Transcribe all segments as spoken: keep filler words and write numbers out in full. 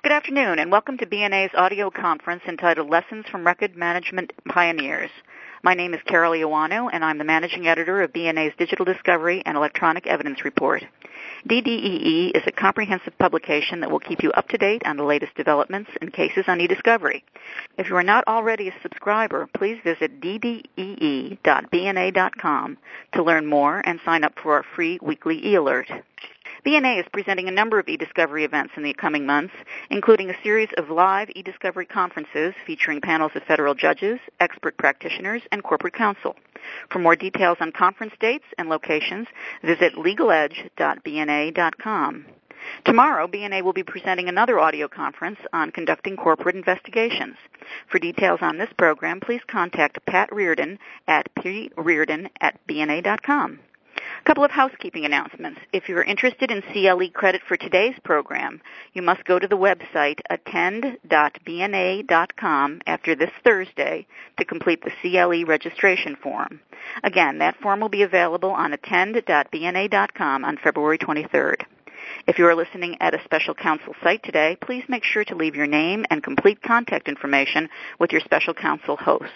Good afternoon, and welcome to B N A's audio conference entitled Lessons from Record Management Pioneers. My name is Carol Iwano, and I'm the managing editor of B N A's Digital Discovery and Electronic Evidence Report. D D E E is a comprehensive publication that will keep you up to date on the latest developments and cases on e-discovery. If you are not already a subscriber, please visit d d e e dot b n a dot com to learn more and sign up for our free weekly e-alert. B N A is presenting a number of e-discovery events in the coming months, including a series of live e-discovery conferences featuring panels of federal judges, expert practitioners, and corporate counsel. For more details on conference dates and locations, visit legal edge dot b n a dot com. Tomorrow, B N A will be presenting another audio conference on conducting corporate investigations. For details on this program, please contact Pat Reardon at p reardon at b n a dot com. A couple of housekeeping announcements. If you are interested in C L E credit for today's program, you must go to the website attend dot b n a dot com after this Thursday to complete the C L E registration form. Again, that form will be available on attend dot b n a dot com on February twenty-third. If you are listening at a special counsel site today, please make sure to leave your name and complete contact information with your special counsel host.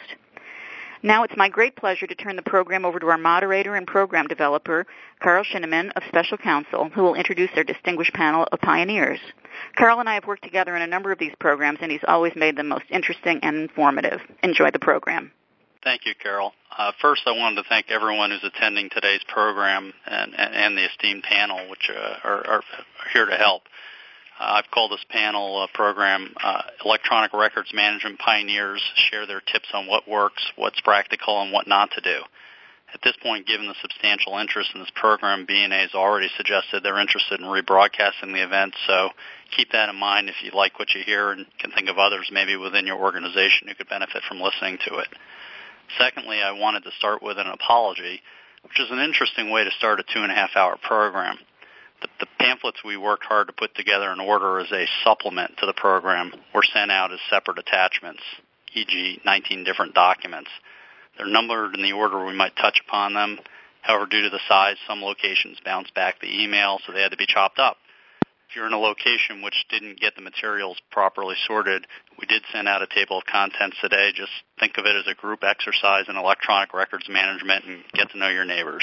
Now it's my great pleasure to turn the program over to our moderator and program developer, Carl Shinneman of Special Counsel, who will introduce our distinguished panel of pioneers. Carl and I have worked together in a number of these programs, and he's always made them most interesting and informative. Enjoy the program. Thank you, Carol. Uh, first, I wanted to thank everyone who's attending today's program and, and, and the esteemed panel, which uh, are, are here to help. Uh, I've called this panel uh, program uh, Electronic Records Management Pioneers Share Their Tips on What Works, What's Practical, and What Not to Do. At this point, given the substantial interest in this program, B N A has already suggested they're interested in rebroadcasting the event, so keep that in mind if you like what you hear and can think of others maybe within your organization who could benefit from listening to it. Secondly, I wanted to start with an apology, which is an interesting way to start a two-and-a-half-hour program. The, the pamphlets we worked hard to put together in order as a supplement to the program were sent out as separate attachments, for example nineteen different documents. They're numbered in the order we might touch upon them. However, due to the size, some locations bounced back the email, so they had to be chopped up. If you're in a location which didn't get the materials properly sorted, we did send out a table of contents today. Just think of it as a group exercise in electronic records management and get to know your neighbors.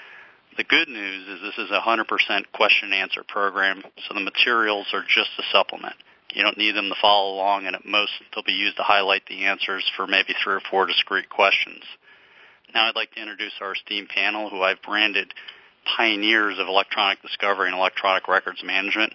The good news is this is a one hundred percent question-and-answer program, so the materials are just a supplement. You don't need them to follow along, and at most they'll be used to highlight the answers for maybe three or four discrete questions. Now I'd like to introduce our esteemed panel, who I've branded pioneers of electronic discovery and electronic records management.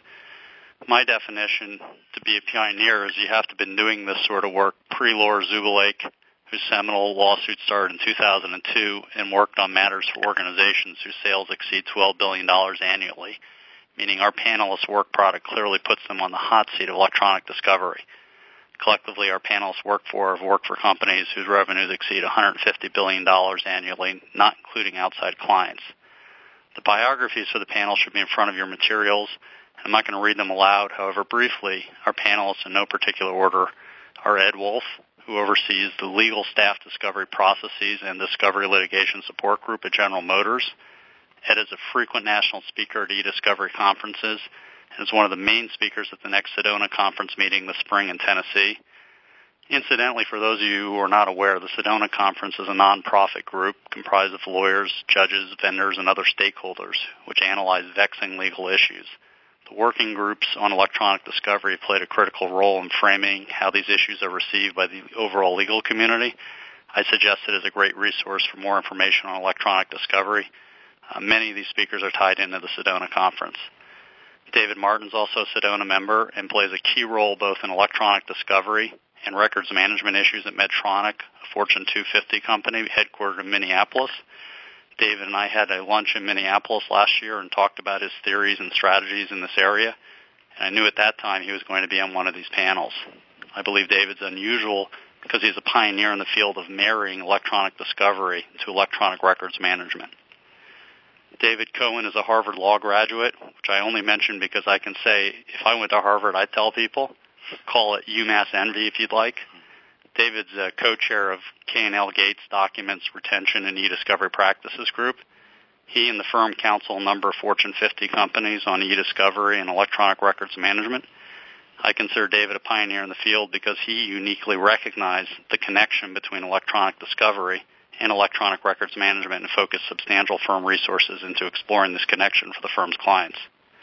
My definition to be a pioneer is you have to have been doing this sort of work pre-Laura Zubalake, whose seminal lawsuit started in two thousand two and worked on matters for organizations whose sales exceed twelve billion dollars annually, meaning our panelists' work product clearly puts them on the hot seat of electronic discovery. Collectively, our panelists work for have worked for companies whose revenues exceed one hundred fifty billion dollars annually, not including outside clients. The biographies for the panel should be in front of your materials. I'm not going to read them aloud. However, briefly, our panelists in no particular order are Ed Wolf, who oversees the legal staff discovery processes and discovery litigation support group at General Motors. Ed is a frequent national speaker at e-discovery conferences and is one of the main speakers at the next Sedona conference meeting this spring in Tennessee. Incidentally, for those of you who are not aware, the Sedona Conference is a nonprofit group comprised of lawyers, judges, vendors, and other stakeholders, which analyze vexing legal issues. The working groups on electronic discovery have played a critical role in framing how these issues are received by the overall legal community. I suggest it as a great resource for more information on electronic discovery. Uh, many of these speakers are tied into the Sedona Conference. David Martin is also a Sedona member and plays a key role both in electronic discovery and records management issues at Medtronic, a Fortune two fifty company headquartered in Minneapolis. David and I had a lunch in Minneapolis last year and talked about his theories and strategies in this area, and I knew at that time he was going to be on one of these panels. I believe David's unusual because he's a pioneer in the field of marrying electronic discovery to electronic records management. David Cohen is a Harvard Law graduate, which I only mention because I can say if I went to Harvard, I'd tell people, call it UMass envy if you'd like. David's a co-chair of K and L Gates Documents Retention and E-Discovery Practices Group. He and the firm counsel a number of Fortune fifty companies on e-discovery and electronic records management. I consider David a pioneer in the field because he uniquely recognized the connection between electronic discovery and electronic records management and focused substantial firm resources into exploring this connection for the firm's clients.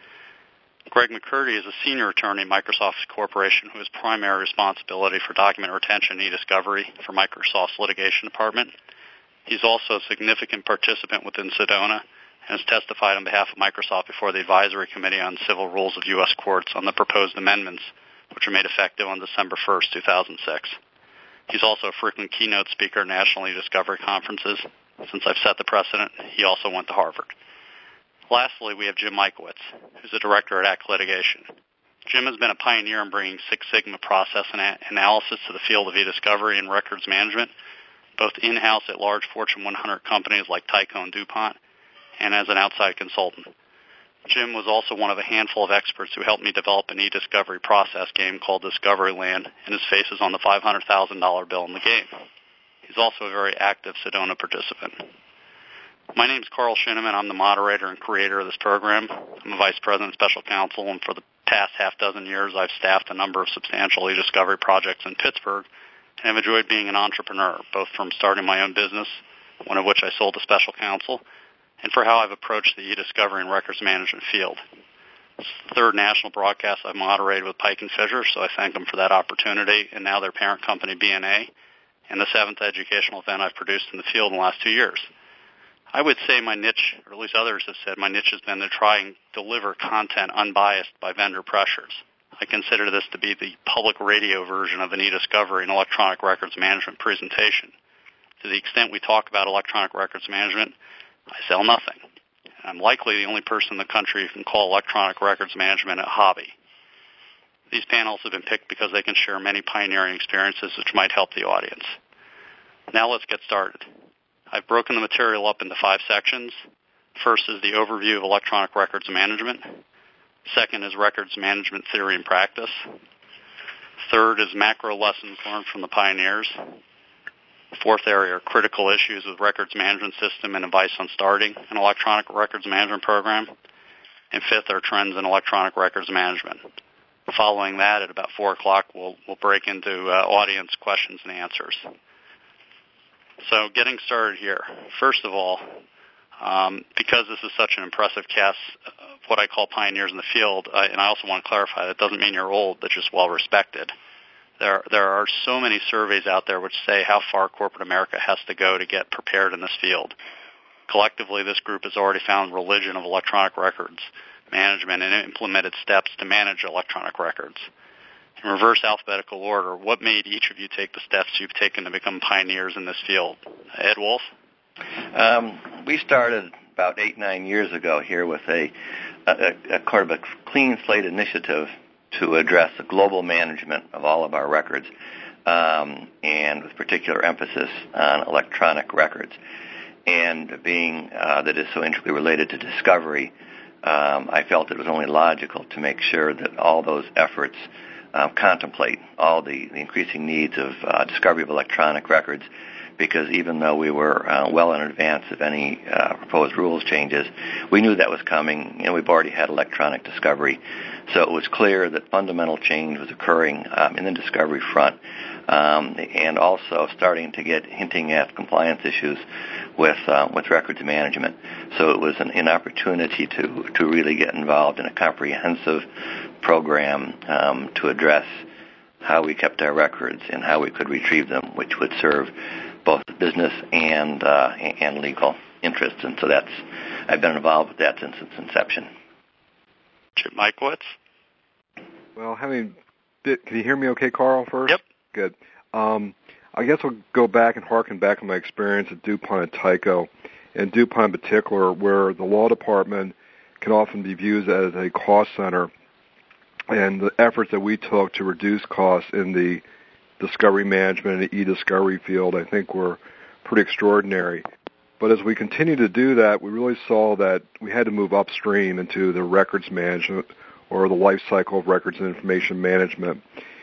Greg McCurdy is a senior attorney at Microsoft Corporation who has primary responsibility for document retention and e-discovery for Microsoft's litigation department. He's also a significant participant within Sedona and has testified on behalf of Microsoft before the Advisory Committee on Civil Rules of U S Courts on the proposed amendments, which were made effective on December first, two thousand six. He's also a frequent keynote speaker at national e-discovery conferences. Since I've set the precedent, he also went to Harvard. Lastly, we have Jim Michowitz, who's a director at A C T Litigation. Jim has been a pioneer in bringing Six Sigma process and analysis to the field of e-discovery and records management, both in-house at large Fortune one hundred companies like Tyco and DuPont, and as an outside consultant. Jim was also one of a handful of experts who helped me develop an e-discovery process game called Discoveryland, and his face is on the five hundred thousand dollars bill in the game. He's also a very active Sedona participant. My name is Carl Shinneman. I'm the moderator and creator of this program. I'm a vice president special counsel, and for the past half dozen years, I've staffed a number of substantial e-discovery projects in Pittsburgh, and have enjoyed being an entrepreneur, both from starting my own business, one of which I sold to special counsel, and for how I've approached the e-discovery and records management field. It's the third national broadcast I've moderated with Pike and Fisher, so I thank them for that opportunity, and now their parent company, B N A, and the seventh educational event I've produced in the field in the last two years. I would say my niche, or at least others have said, my niche has been to try and deliver content unbiased by vendor pressures. I consider this to be the public radio version of an e-discovery and electronic records management presentation. To the extent we talk about electronic records management, I sell nothing. I'm likely the only person in the country who can call electronic records management a hobby. These panels have been picked because they can share many pioneering experiences which might help the audience. Now let's get started. I've broken the material up into five sections. First is the overview of electronic records management. Second is records management theory and practice. Third is macro lessons learned from the pioneers. Fourth area are critical issues with records management system and advice on starting an electronic records management program. And fifth are trends in electronic records management. Following that, at about four o'clock, we'll, we'll break into uh, audience questions and answers. So getting started here. First of all, um, because this is such an impressive cast of what I call pioneers in the field, uh, and I also want to clarify that doesn't mean you're old, but just well-respected. There, there are so many surveys out there which say how far corporate America has to go to get prepared in this field. Collectively, this group has already found religion of electronic records management and implemented steps to manage electronic records. In reverse alphabetical order, what made each of you take the steps you've taken to become pioneers in this field? Ed Wolf? Um, we started about eight, nine years ago here with a, a, a kind of a clean slate initiative to address the global management of all of our records, um, and with particular emphasis on electronic records. And being uh, that is so intricately related to discovery, um, I felt it was only logical to make sure that all those efforts Uh, contemplate all the, the increasing needs of uh, discovery of electronic records, because even though we were uh, well in advance of any uh, proposed rules changes, we knew that was coming, and we've already had electronic discovery. So it was clear that fundamental change was occurring um, in the discovery front, um, and also starting to get hinting at compliance issues with uh, with records management. So it was an, an opportunity to to really get involved in a comprehensive program um, to address how we kept our records and how we could retrieve them, which would serve both business and uh, and legal interests. And so that's I've been involved with that since its inception. Jim Michowitz? Well, having bit, can you hear me okay, Carl, first? Yep. Good. Um, I guess I'll go back and harken back on my experience at DuPont and Tyco, and DuPont in particular, where the law department can often be viewed as a cost center. And the efforts that we took to reduce costs in the discovery management and the e-discovery field, I think, were pretty extraordinary. But as we continue to do that, we really saw that we had to move upstream into the records management or the life cycle of records and information management,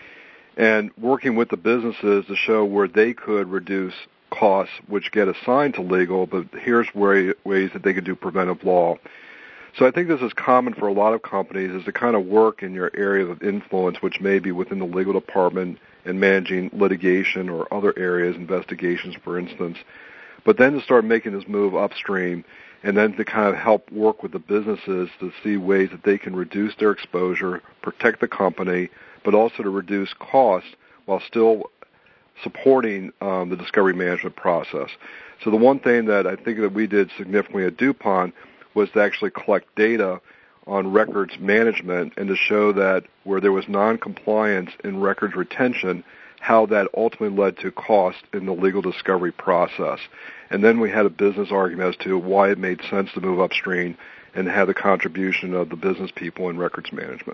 and working with the businesses to show where they could reduce costs, which get assigned to legal, but here's where, ways that they could do preventive law. So I think this is common for a lot of companies, is to kind of work in your area of influence, which may be within the legal department and managing litigation or other areas, investigations, for instance, but then to start making this move upstream and then to kind of help work with the businesses to see ways that they can reduce their exposure, protect the company, but also to reduce costs while still supporting um, the discovery management process. So the one thing that I think that we did significantly at DuPont was to actually collect data on records management and to show that where there was non-compliance in records retention, how that ultimately led to cost in the legal discovery process. And then we had a business argument as to why it made sense to move upstream and have the contribution of the business people in records management.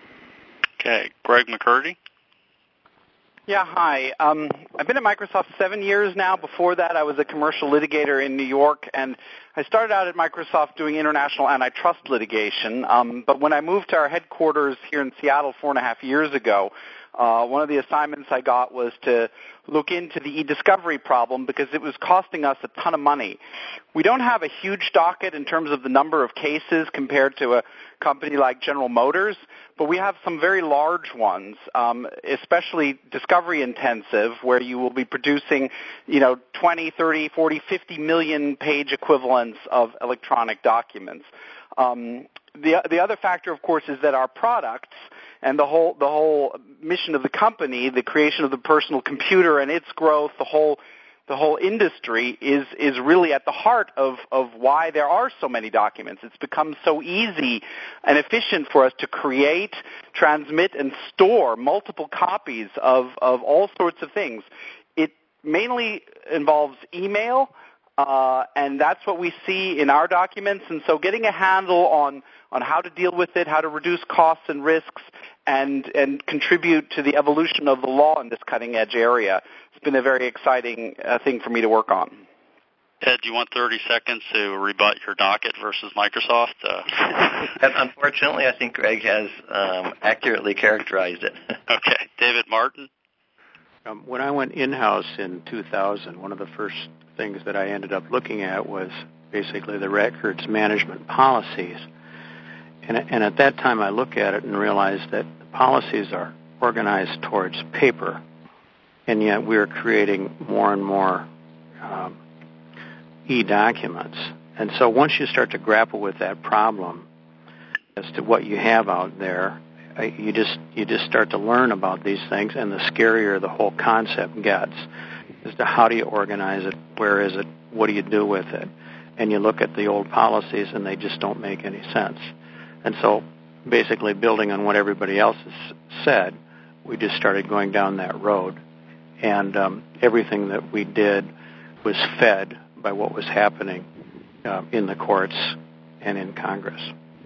Okay. Greg McCurdy? Yeah, hi. Um, I've been at Microsoft seven years now. Before that, I was a commercial litigator in New York, and I started out at Microsoft doing international antitrust litigation. Um, but when I moved to our headquarters here in Seattle four and a half years ago, uh, one of the assignments I got was to look into the e-discovery problem because it was costing us a ton of money. We don't have a huge docket in terms of the number of cases compared to a company like General Motors, but we have some very large ones, um, especially discovery intensive, where you will be producing, you know, twenty, thirty, forty, fifty million page equivalents of electronic documents. Um, the the other factor, of course, is that our products and the whole the whole mission of the company, the creation of the personal computer and its growth, the whole the whole industry is is really at the heart of, of why there are so many documents. It's become so easy and efficient for us to create, transmit, and store multiple copies of, of all sorts of things. It mainly involves email, uh, and that's what we see in our documents. And so getting a handle on, on how to deal with it, how to reduce costs and risks, and and contribute to the evolution of the law in this cutting-edge area. It's been a very exciting uh, thing for me to work on. Ed, do you want thirty seconds to rebut your docket versus Microsoft? Uh. Unfortunately, I think Greg has um, accurately characterized it. Okay. David Martin? Um, when I went in-house in two thousand, one of the first things that I ended up looking at was basically the records management policies. And, and at that time, I look at it and realize that the policies are organized towards paper, and yet we're creating more and more um, e-documents. And so once you start to grapple with that problem as to what you have out there, you just you just start to learn about these things, and the scarier the whole concept gets as to how do you organize it, where is it, what do you do with it. And you look at the old policies, and they just don't make any sense. And so basically building on what everybody else has said, we just started going down that road. And um, everything that we did was fed by what was happening uh, in the courts and in Congress.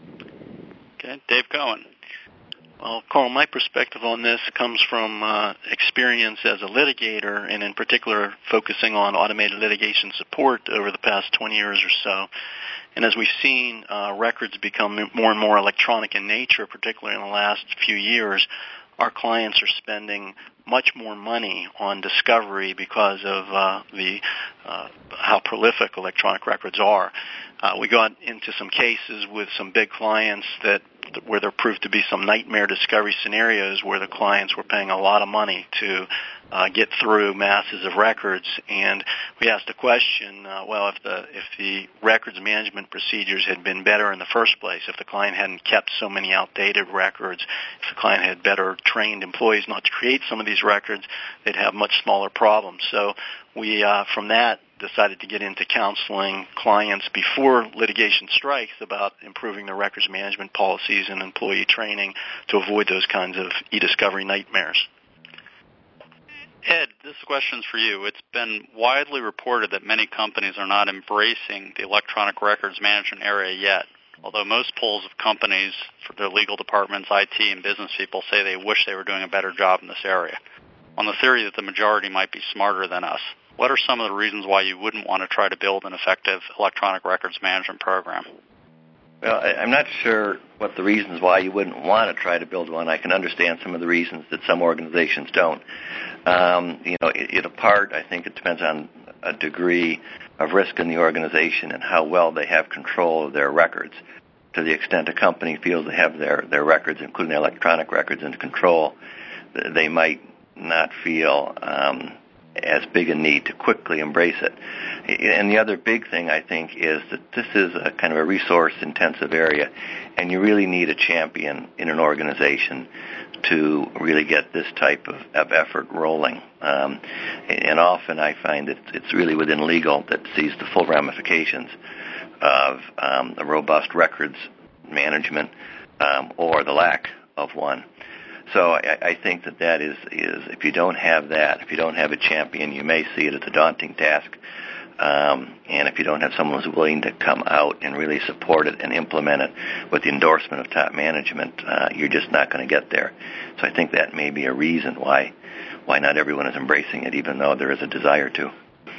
Okay. Dave Cohen. Well, Carl, my perspective on this comes from uh, experience as a litigator, and in particular focusing on automated litigation support over the past twenty years or so. And as we've seen uh, records become more and more electronic in nature, particularly in the last few years, our clients are spending much more money on discovery because of uh, the uh, how prolific electronic records are. Uh, we got into some cases with some big clients that where there proved to be some nightmare discovery scenarios where the clients were paying a lot of money to uh, get through masses of records. And we asked the question, uh, well, if the if the records management procedures had been better in the first place, if the client hadn't kept so many outdated records, if the client had better trained employees not to create some of these records, they'd have much smaller problems. So we, uh, from that, decided to get into counseling clients before litigation strikes about improving their records management policies and employee training to avoid those kinds of e-discovery nightmares. Ed, this question's for you. It's been widely reported that many companies are not embracing the electronic records management area yet, although most polls of companies, for their legal departments, I T, and business people say they wish they were doing a better job in this area. On the theory that the majority might be smarter than us, what are some of the reasons why you wouldn't want to try to build an effective electronic records management program? Well, I, I'm not sure what the reasons why you wouldn't want to try to build one. I can understand some of the reasons that some organizations don't. Um, you know, it, it apart, I think it depends on a degree of risk in the organization and how well they have control of their records. to the extent a company feels they have their, their records, including their electronic records, under control, they might not feel um, as big a need to quickly embrace it. And the other big thing, I think, is that this is a kind of a resource-intensive area, and you really need a champion in an organization to really get this type of, of effort rolling. Um, and often I find that it's really within legal that sees the full ramifications of um, a robust records management um, or the lack of one. So I, I think that that is, is, if you don't have that, if you don't have a champion, you may see it as a daunting task. Um, and if you don't have someone who's willing to come out and really support it and implement it with the endorsement of top management, uh, you're just not going to get there. So I think that may be a reason why why not everyone is embracing it, even though there is a desire to.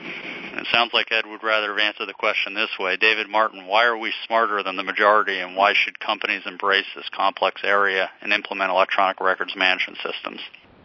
It sounds like Ed would rather have answered the question this way. David Martin, why are we smarter than the majority, and why should companies embrace this complex area and implement electronic records management systems?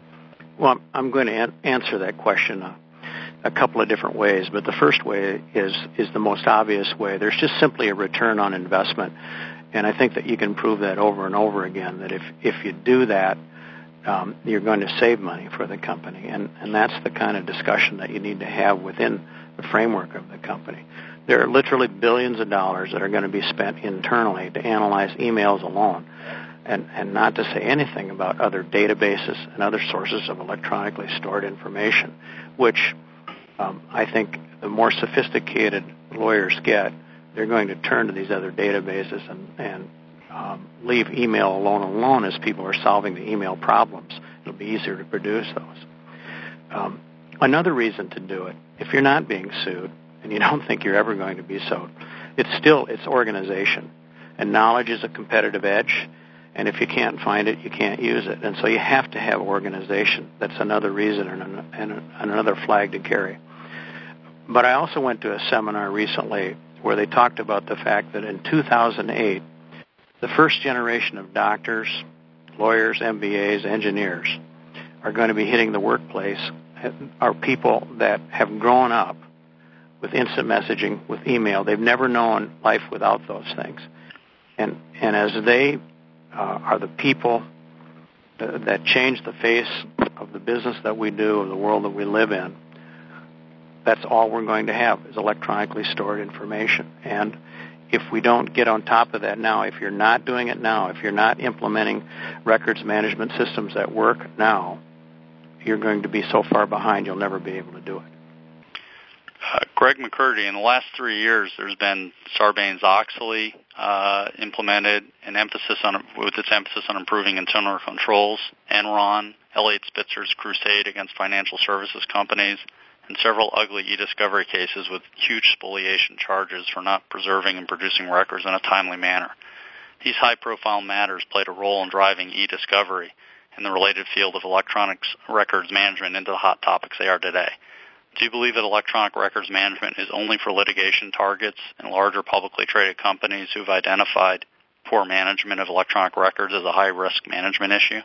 Well, I'm going to an- answer that question uh, a couple of different ways, but the first way is is the most obvious way. There's just simply a return on investment, and I think that you can prove that over and over again, that if, if you do that, um, you're going to save money for the company, and, and that's the kind of discussion that you need to have within the framework of the company. There are literally billions of dollars that are going to be spent internally to analyze emails alone, and, and not to say anything about other databases and other sources of electronically stored information, which um, I think the more sophisticated lawyers get, they're going to turn to these other databases and, and um, leave email alone alone as people are solving the email problems. It'll be easier to produce those. Um, another reason to do it, if you're not being sued, and you don't think you're ever going to be sued, it's still, it's organization. And knowledge is a competitive edge, and if you can't find it, you can't use it. And so you have to have organization. That's another reason and, an, and, a, and another flag to carry. But I also went to a seminar recently where they talked about the fact that in two thousand eight, the first generation of doctors, lawyers, M B As, engineers are going to be hitting the workplace are people that have grown up with instant messaging, with email. They've never known life without those things. And and as they uh, are the people that, that change the face of the business that we do, of the world that we live in, that's all we're going to have is electronically stored information. And if we don't get on top of that now, if you're not doing it now, if you're not implementing records management systems that work now, you're going to be so far behind you'll never be able to do it. Uh, Greg McCurdy, in the last three years, there's been Sarbanes-Oxley uh, implemented, an emphasis on with its emphasis on improving internal controls, Enron, Elliott Spitzer's crusade against financial services companies, and several ugly e-discovery cases with huge spoliation charges for not preserving and producing records in a timely manner. These high-profile matters played a role in driving e-discovery and the related field of electronic records management into the hot topics they are today. Do you believe that electronic records management is only for litigation targets and larger publicly traded companies who've identified poor management of electronic records as a high-risk management issue?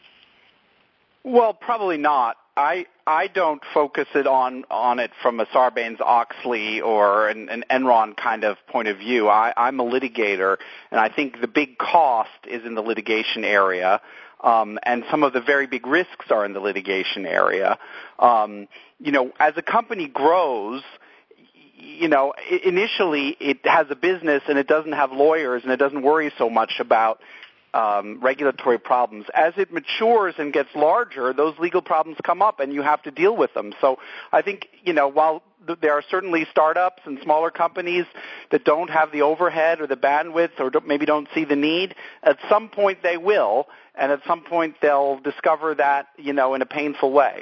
Well, probably not. I I don't focus it on, on it from a Sarbanes-Oxley or an, an Enron kind of point of view. I, I'm a litigator, and I think the big cost is in the litigation area, um, and some of the very big risks are in the litigation area. Um, you know, as a company grows, you know, initially it has a business and it doesn't have lawyers and it doesn't worry so much about Um, regulatory problems. As it matures and gets larger, those legal problems come up and you have to deal with them. So I think, you know, while th- there are certainly startups and smaller companies that don't have the overhead or the bandwidth or don't, maybe don't see the need, at some point they will, and at some point they'll discover that, you know, in a painful way.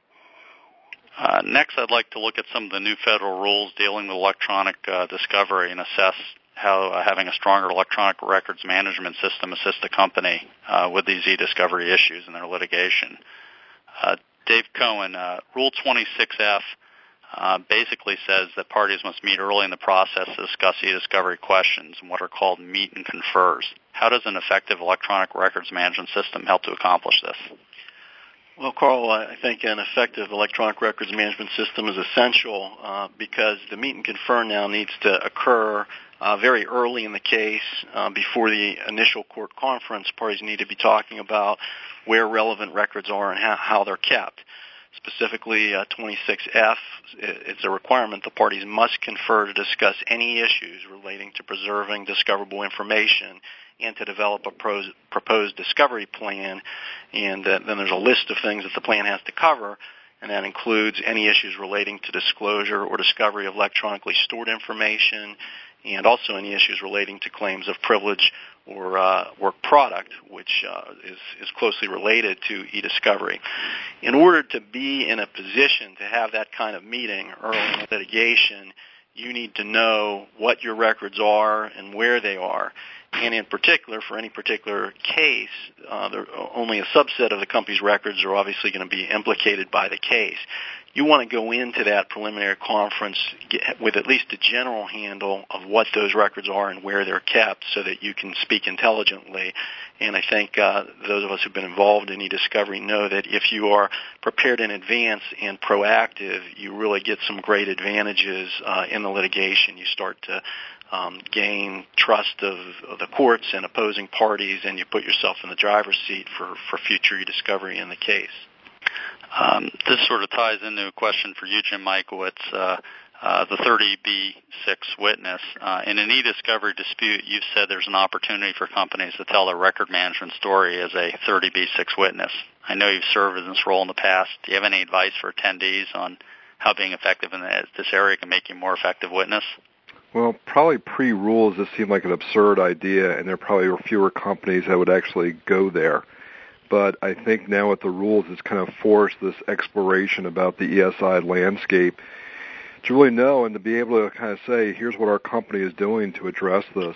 Uh, next, I'd like to look at some of the new federal rules dealing with electronic uh, discovery and assess how uh, having a stronger electronic records management system assists the company uh, with these e-discovery issues and their litigation. Uh, Dave Cohen, uh, Rule twenty-six F uh, basically says that parties must meet early in the process to discuss e-discovery questions and what are called meet and confers. How does an effective electronic records management system help to accomplish this? Well, Carl, I think an effective electronic records management system is essential uh, because the meet and confer now needs to occur Uh, very early in the case, uh, before the initial court conference, parties need to be talking about where relevant records are and how, how they're kept. Specifically, uh, twenty-six F, it's a requirement the parties must confer to discuss any issues relating to preserving discoverable information and to develop a pros, proposed discovery plan. And uh, then there's a list of things that the plan has to cover, and that includes any issues relating to disclosure or discovery of electronically stored information, and also any issues relating to claims of privilege or uh, work product, which uh, is, is closely related to e-discovery. In order to be in a position to have that kind of meeting early in litigation, you need to know what your records are and where they are. And in particular, for any particular case, uh, there, only a subset of the company's records are obviously going to be implicated by the case. You want to go into that preliminary conference get, with at least a general handle of what those records are and where they're kept so that you can speak intelligently. And I think uh, those of us who've been involved in e-discovery know that if you are prepared in advance and proactive, you really get some great advantages uh, in the litigation. You start to um, gain trust of, of the courts and opposing parties, and you put yourself in the driver's seat for, for future e-discovery in the case. Um, this sort of ties into a question for you, Jim Michaelwitz, uh, uh, the thirty B six witness. Uh, in an e-discovery dispute, you've said there's an opportunity for companies to tell their record management story as a thirty B six witness. I know you've served in this role in the past. Do you have any advice for attendees on how being effective in this area can make you a more effective witness? Well, probably pre-rules, this seemed like an absurd idea, and there probably were fewer companies that would actually go there. But I think now with the rules, it's kind of forced this exploration about the E S I landscape to really know and to be able to kind of say, here's what our company is doing to address this.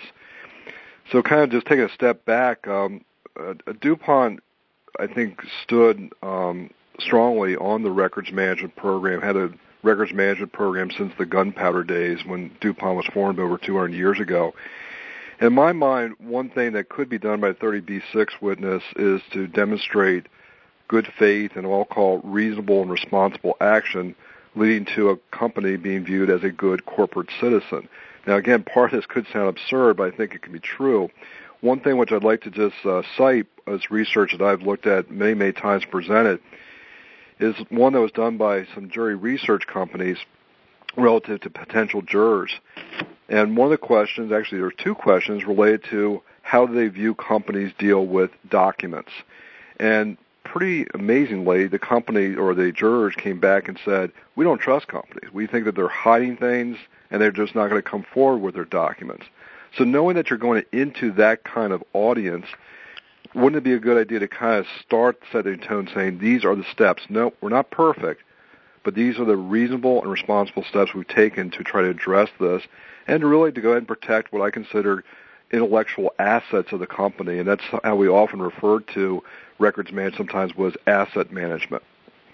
So kind of just taking a step back, um, uh, DuPont, I think, stood um, strongly on the records management program, had a records management program since the gunpowder days when DuPont was formed over two hundred years ago. In my mind, one thing that could be done by a thirty B six witness is to demonstrate good faith and what I'll call reasonable and responsible action leading to a company being viewed as a good corporate citizen. Now, again, part of this could sound absurd, but I think it can be true. One thing which I'd like to just uh, cite as research that I've looked at many, many times presented is one that was done by some jury research companies relative to potential jurors. And one of the questions, actually there are two questions, related to how do they view companies deal with documents. And pretty amazingly, the company or the jurors came back and said, we don't trust companies. We think that they're hiding things and they're just not going to come forward with their documents. So knowing that you're going into that kind of audience, wouldn't it be a good idea to kind of start setting a tone saying, these are the steps. No, we're not perfect, but these are the reasonable and responsible steps we've taken to try to address this and really to go ahead and protect what I consider intellectual assets of the company. And that's how we often refer to records management sometimes was asset management.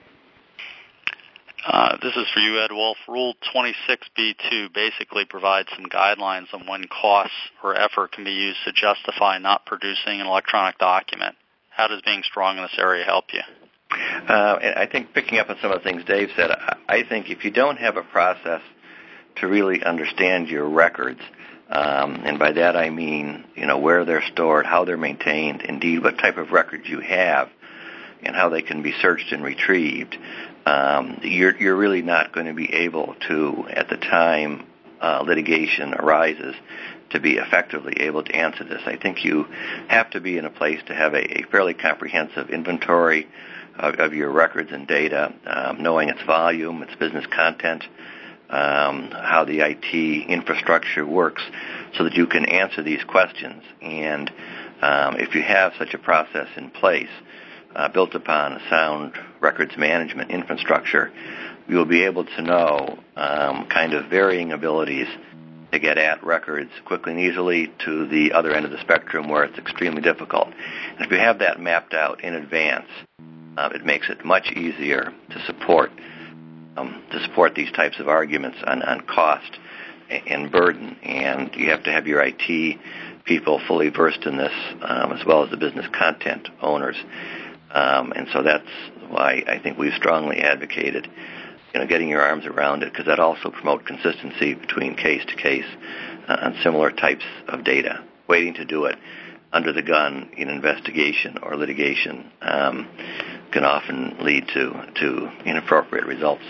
Uh, this is for you, Ed Wolf. Rule twenty-six B two basically provides some guidelines on when costs or effort can be used to justify not producing an electronic document. How does being strong in this area help you? Uh, and I think picking up on some of the things Dave said, I think if you don't have a process to really understand your records, um, and by that I mean, you know, where they're stored, how they're maintained, indeed what type of records you have, and how they can be searched and retrieved, um, you're, you're really not going to be able to, at the time uh, litigation arises, to be effectively able to answer this. I think you have to be in a place to have a, a fairly comprehensive inventory of, of your records and data, um, knowing its volume, its business content, um, how the I T infrastructure works, so that you can answer these questions. And um, if you have such a process in place, uh, built upon a sound records management infrastructure, you'll be able to know um, kind of varying abilities to get at records quickly and easily to the other end of the spectrum where it's extremely difficult. And if you have that mapped out in advance, uh, it makes it much easier to support um, to support these types of arguments on, on cost and burden. And you have to have your I T people fully versed in this, um, as well as the business content owners. Um, and so that's why I think we've strongly advocated, you know, getting your arms around it, because that also promotes consistency between case to case, on similar types of data. Waiting to do it under the gun in investigation or litigation um, can often lead to, to inappropriate results.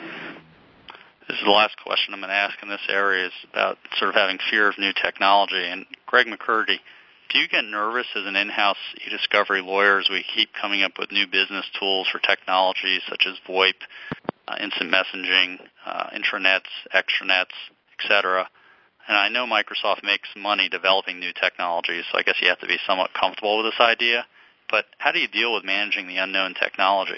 This is the last question I'm going to ask in this area is about sort of having fear of new technology. And Greg McCurdy, do you get nervous as an in-house e-discovery lawyer as we keep coming up with new business tools for technologies such as VoIP, uh, instant messaging, uh, intranets, extranets, et cetera? And I know Microsoft makes money developing new technologies, so I guess you have to be somewhat comfortable with this idea. But how do you deal with managing the unknown technology?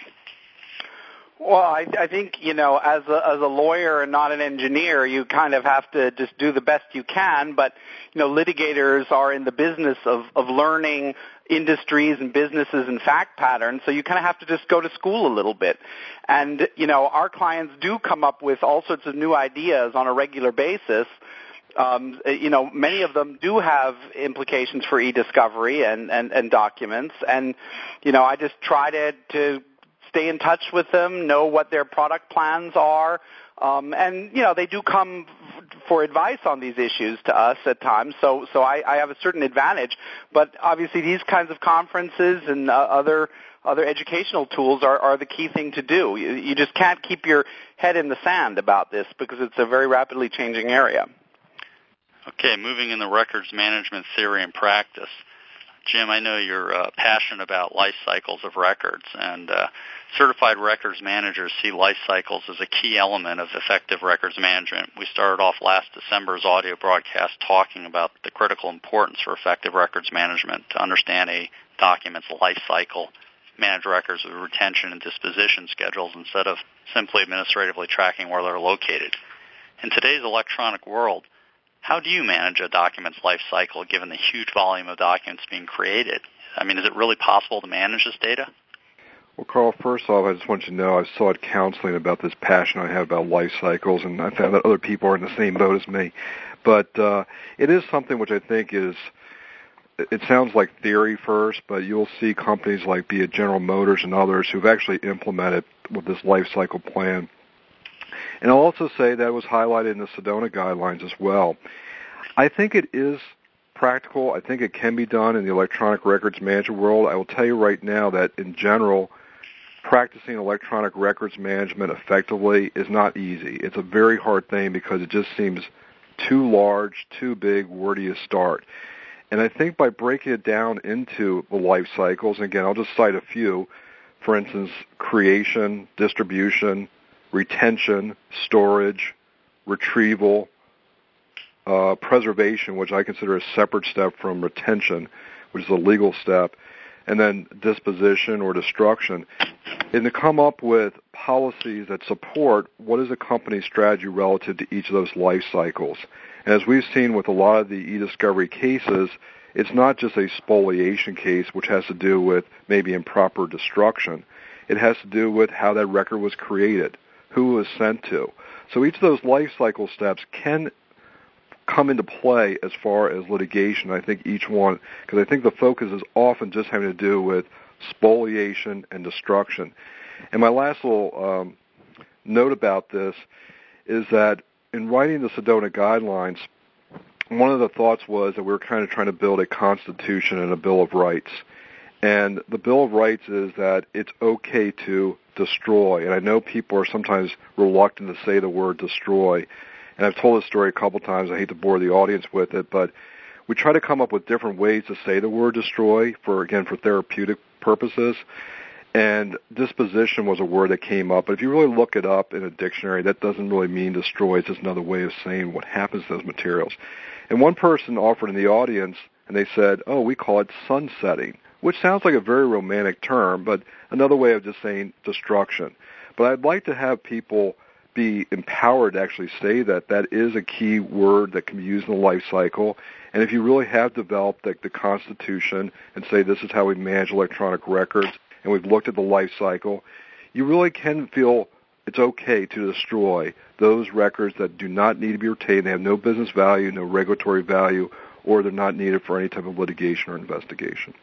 Well, I, I think, you know, as a, as a lawyer and not an engineer, you kind of have to just do the best you can. But, you know, litigators are in the business of, of learning industries and businesses and fact patterns, so you kind of have to just go to school a little bit. And, you know, our clients do come up with all sorts of new ideas on a regular basis. Um, you know, many of them do have implications for e-discovery and, and, and documents. And, you know, I just try to, to stay in touch with them, know what their product plans are. Um, and, you know, they do come f- for advice on these issues to us at times. So, so I, I have a certain advantage. But obviously these kinds of conferences and uh, other other educational tools are, are the key thing to do. You, you just can't keep your head in the sand about this because it's a very rapidly changing area. Okay, moving in the records management theory and practice. Jim, I know you're uh, passionate about life cycles of records, and uh, certified records managers see life cycles as a key element of effective records management. We started off last December's audio broadcast talking about the critical importance for effective records management to understand a document's life cycle, manage records with retention and disposition schedules instead of simply administratively tracking where they're located. In today's electronic world, how do you manage a document's life cycle given the huge volume of documents being created? I mean, is it really possible to manage this data? Well, Carl, first off, I just want you to know I've sought counseling about this passion I have about life cycles, and I found that other people are in the same boat as me. But uh, it is something which I think is, it sounds like theory first, but you'll see companies like be it General Motors and others who've actually implemented with this life cycle plan. And I'll also say that it was highlighted in the Sedona guidelines as well. I think it is practical. I think it can be done in the electronic records management world. I will tell you right now that in general, practicing electronic records management effectively is not easy. It's a very hard thing because it just seems too large, too big. Where do you start? And I think by breaking it down into the life cycles, and again, I'll just cite a few, for instance, creation, distribution, retention, storage, retrieval, uh, preservation, which I consider a separate step from retention, which is a legal step, and then disposition or destruction, and to come up with policies that support what is a company's strategy relative to each of those life cycles. And as we've seen with a lot of the e-discovery cases, it's not just a spoliation case, which has to do with maybe improper destruction. It has to do with how that record was created, who it was sent to. So each of those life cycle steps can come into play as far as litigation. I think each one, because I think the focus is often just having to do with spoliation and destruction. And my last little um, note about this is that in writing the Sedona guidelines, one of the thoughts was that we were kind of trying to build a constitution and a Bill of Rights. And the Bill of Rights is that it's okay to destroy. And I know people are sometimes reluctant to say the word destroy. And I've told this story a couple times. I hate to bore the audience with it, but we try to come up with different ways to say the word destroy for, again, for therapeutic purposes. And disposition was a word that came up. But if you really look it up in a dictionary, that doesn't really mean destroy. It's just another way of saying what happens to those materials. And one person offered in the audience, and they said, oh, we call it sunsetting, which sounds like a very romantic term, but another way of just saying destruction. But I'd like to have people be empowered to actually say that that is a key word that can be used in the life cycle. And if you really have developed the, the Constitution and say this is how we manage electronic records, and we've looked at the life cycle, you really can feel it's okay to destroy those records that do not need to be retained. They have no business value, no regulatory value, or they're not needed for any type of litigation or investigation.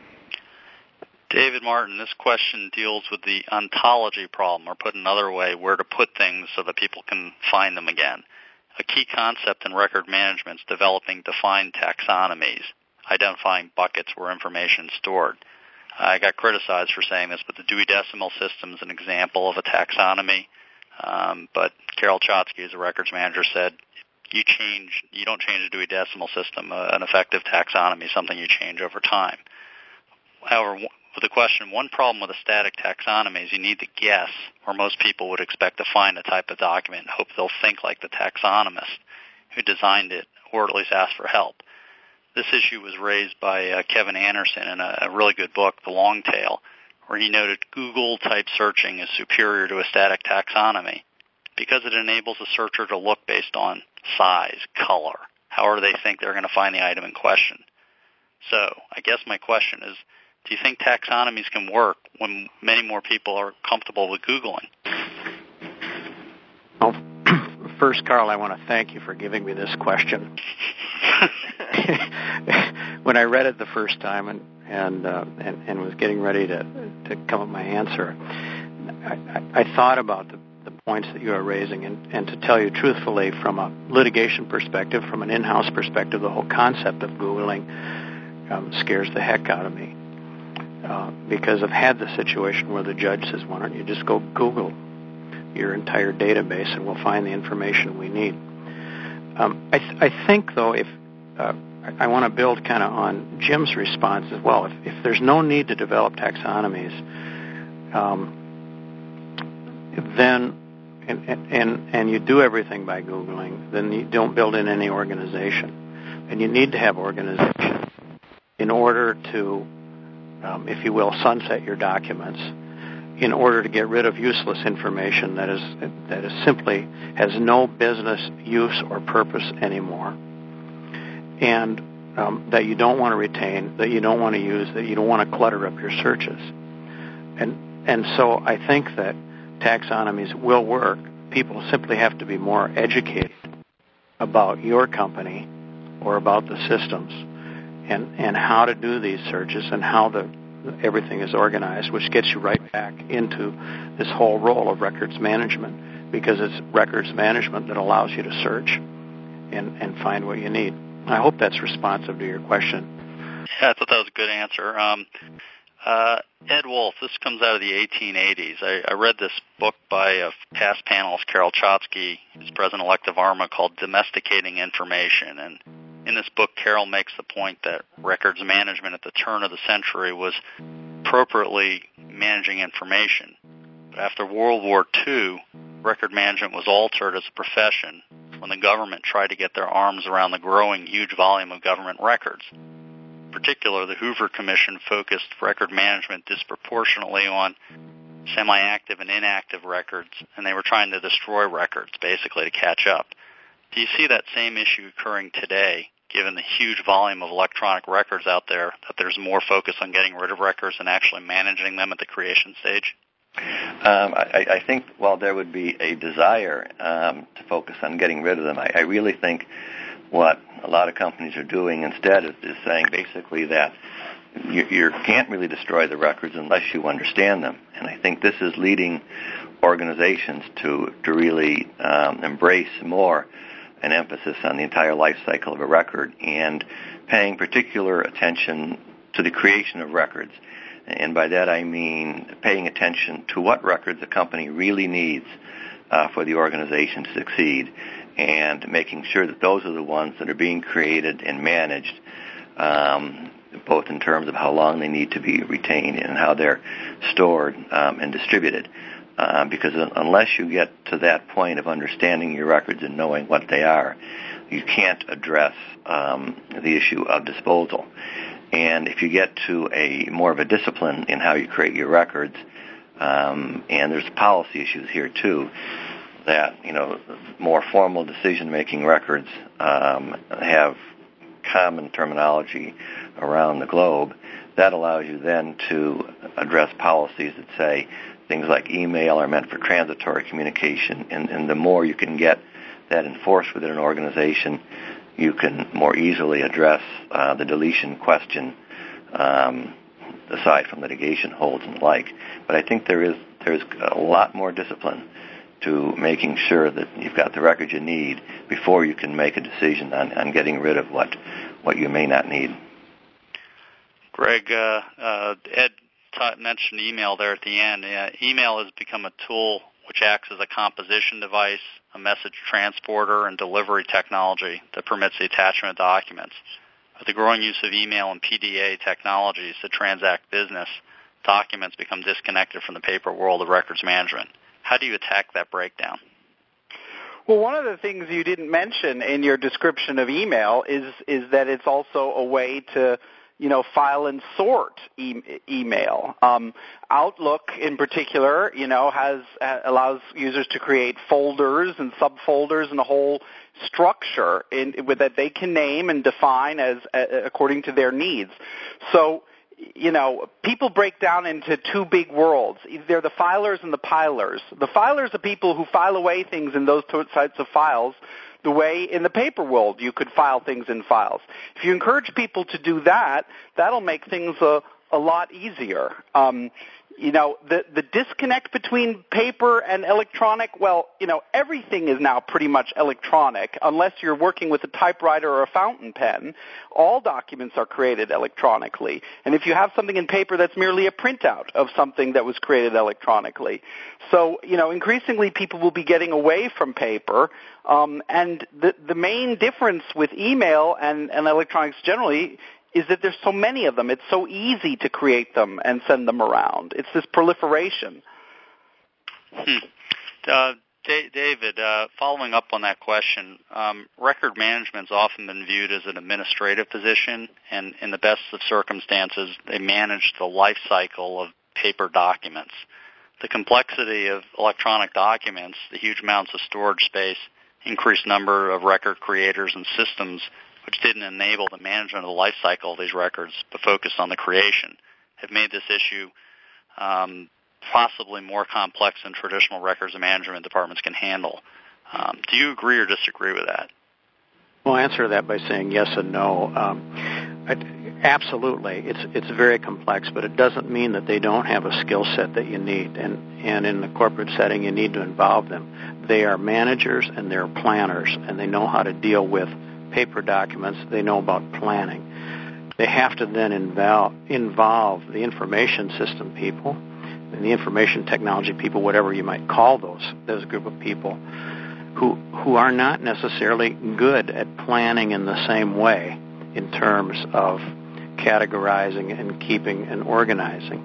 David Martin, this question deals with the ontology problem, or put another way, where to put things so that people can find them again. a key concept in record management is developing defined taxonomies, identifying buckets where information is stored. I got criticized for saying this, but the Dewey Decimal System is an example of a taxonomy. Um, but Carol Chotsky, as a records manager, said, you change, you don't change the Dewey Decimal System. Uh, an effective taxonomy is something you change over time. However, with the question, one problem with a static taxonomy is you need to guess where most people would expect to find a type of document and hope they'll think like the taxonomist who designed it, or at least ask for help. This issue was raised by uh, Kevin Anderson in a, a really good book, The Long Tail, where he noted Google-type searching is superior to a static taxonomy because it enables a searcher to look based on size, color, however they think they're going to find the item in question. So I guess my question is, do you think taxonomies can work when many more people are comfortable with Googling? Well, first, Carl, I want to thank you for giving me this question. When I read it the first time and and, uh, and and was getting ready to to come up with my answer, I, I, I thought about the, the points that you are raising, and, and to tell you truthfully, from a litigation perspective, from an in-house perspective, the whole concept of Googling um, scares the heck out of me. Uh, because I've had the situation where the judge says, why don't you just go Google your entire database and we'll find the information we need. Um, I, th- I think, though, if uh, I, I want to build kind of on Jim's response as well. If, if there's no need to develop taxonomies, um, then and, and and you do everything by Googling, then you don't build in any organization. And you need to have organization in order to, um, if you will, sunset your documents, in order to get rid of useless information that is that is simply has no business use or purpose anymore, and um, that you don't want to retain, that you don't want to use, that you don't want to clutter up your searches. And and so I think that taxonomies will work. People simply have to be more educated about your company or about the systems and, and how to do these searches and how the everything is organized, which gets you right back into this whole role of records management, because it's records management that allows you to search and, and find what you need. I hope that's responsive to your question. Yeah, I thought that was a good answer. Um, uh, Ed Wolf, this comes out of the eighteen eighties. I, I read this book by a past panelist, Carol Chotsky, who's president-elect of ARMA, called Domesticating Information. And in this book, Carol makes the point that records management at the turn of the century was appropriately managing information. But after World War Two, record management was altered as a profession when the government tried to get their arms around the growing huge volume of government records. In particular, the Hoover Commission focused record management disproportionately on semi-active and inactive records, and they were trying to destroy records, basically, to catch up. Do you see that same issue occurring today, given the huge volume of electronic records out there, that there's more focus on getting rid of records and actually managing them at the creation stage? Um, I, I think while there would be a desire um, to focus on getting rid of them, I, I really think what a lot of companies are doing instead is, is saying basically that you, you can't really destroy the records unless you understand them. And I think this is leading organizations to, to really um, embrace more an emphasis on the entire life cycle of a record and paying particular attention to the creation of records. And by that I mean paying attention to what records a company really needs uh, for the organization to succeed, and making sure that those are the ones that are being created and managed, um, both in terms of how long they need to be retained and how they're stored um, and distributed. Uh, because unless you get to that point of understanding your records and knowing what they are, you can't address um, the issue of disposal. And if you get to a more of a discipline in how you create your records, um, and there's policy issues here too, that, you know, more formal decision-making records um, have common terminology around the globe, that allows you then to address policies that say things like email are meant for transitory communication, and, and the more you can get that enforced within an organization, you can more easily address uh, the deletion question, um, aside from litigation holds and the like. But I think there is there's a lot more discipline to making sure that you've got the records you need before you can make a decision on, on getting rid of what, what you may not need. Greg, uh, uh, Ed t- mentioned email there at the end. Uh, email has become a tool which acts as a composition device, a message transporter, and delivery technology that permits the attachment of documents. With the growing use of email and P D A technologies to transact business, documents become disconnected from the paper world of records management. How do you attack that breakdown? Well, one of the things you didn't mention in your description of email is is that it's also a way to, you know, file and sort e- email. Um, Outlook, in particular, you know, has uh, allows users to create folders and subfolders and a whole structure in, with that they can name and define as uh, according to their needs. So, you know, people break down into two big worlds. They're the filers and the pilers. The filers are people who file away things in those two types of files the way in the paper world you could file things in files. If you encourage people to do that, that'll make things a, a lot easier. Um, you know, the, the disconnect between paper and electronic, well, you know, everything is now pretty much electronic unless you're working with a typewriter or a fountain pen. All documents are created electronically. And if you have something in paper, that's merely a printout of something that was created electronically. So, you know, increasingly people will be getting away from paper. Um, and the, the main difference with email and, and electronics generally is that there's so many of them. It's so easy to create them and send them around. It's this proliferation. Hmm. Uh, D- David, uh, following up on that question, um, record management's often been viewed as an administrative position, and in the best of circumstances, they manage the life cycle of paper documents. The complexity of electronic documents, the huge amounts of storage space, increased number of record creators and systems which didn't enable the management of the life cycle of these records but focused on the creation, have made this issue um, possibly more complex than traditional records management departments can handle. Um, do you agree or disagree with that? Well, I'll answer that by saying yes and no. Um, I, absolutely, it's it's very complex, but it doesn't mean that they don't have a skill set that you need. And, and in the corporate setting, you need to involve them. They are managers and they're planners, and they know how to deal with paper documents. They know about planning. They have to then involve, involve the information system people and the information technology people, whatever you might call those those group of people, who who are not necessarily good at planning in the same way in terms of categorizing and keeping and organizing.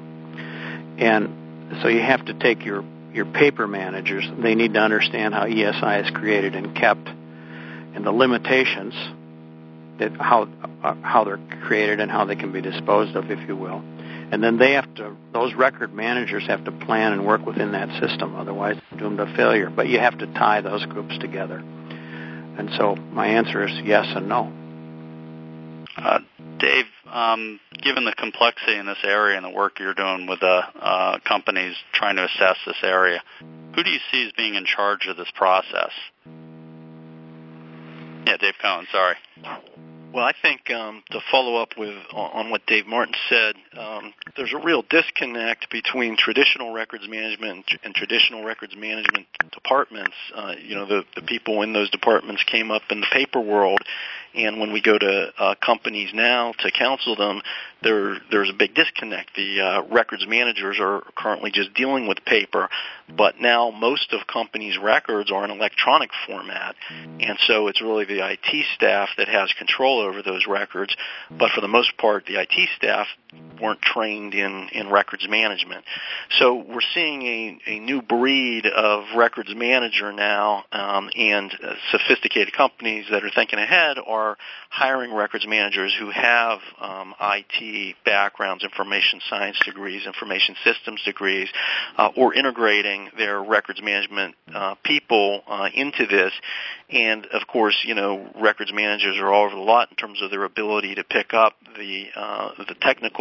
And so you have to take your, your paper managers. They need to understand how E S I is created and kept, and the limitations that how uh, how they're created and how they can be disposed of, if you will. And then they have to, those record managers have to plan and work within that system, otherwise they're doomed to failure. But you have to tie those groups together. And so my answer is yes and no. Uh, Dave, um, given the complexity in this area and the work you're doing with uh, uh, companies trying to assess this area, who do you see as being in charge of this process? Yeah, Dave Cohen, sorry. Well, I think um, to follow up with on what Dave Martin said, um, there's a real disconnect between traditional records management and traditional records management departments. Uh, you know, the, the people in those departments came up in the paper world, and when we go to uh, companies now to counsel them, there there's a big disconnect. The uh, records managers are currently just dealing with paper, but now most of companies' records are in electronic format, and so it's really the I T staff that has control over those records, but for the most part, the I T staff weren't trained in, in records management. So we're seeing a, a new breed of records manager now, um, and uh, sophisticated companies that are thinking ahead are hiring records managers who have um, I T backgrounds, information science degrees, information systems degrees, uh, or integrating their records management uh, people uh, into this. And, of course, you know, records managers are all over the lot in terms of their ability to pick up the uh, the technical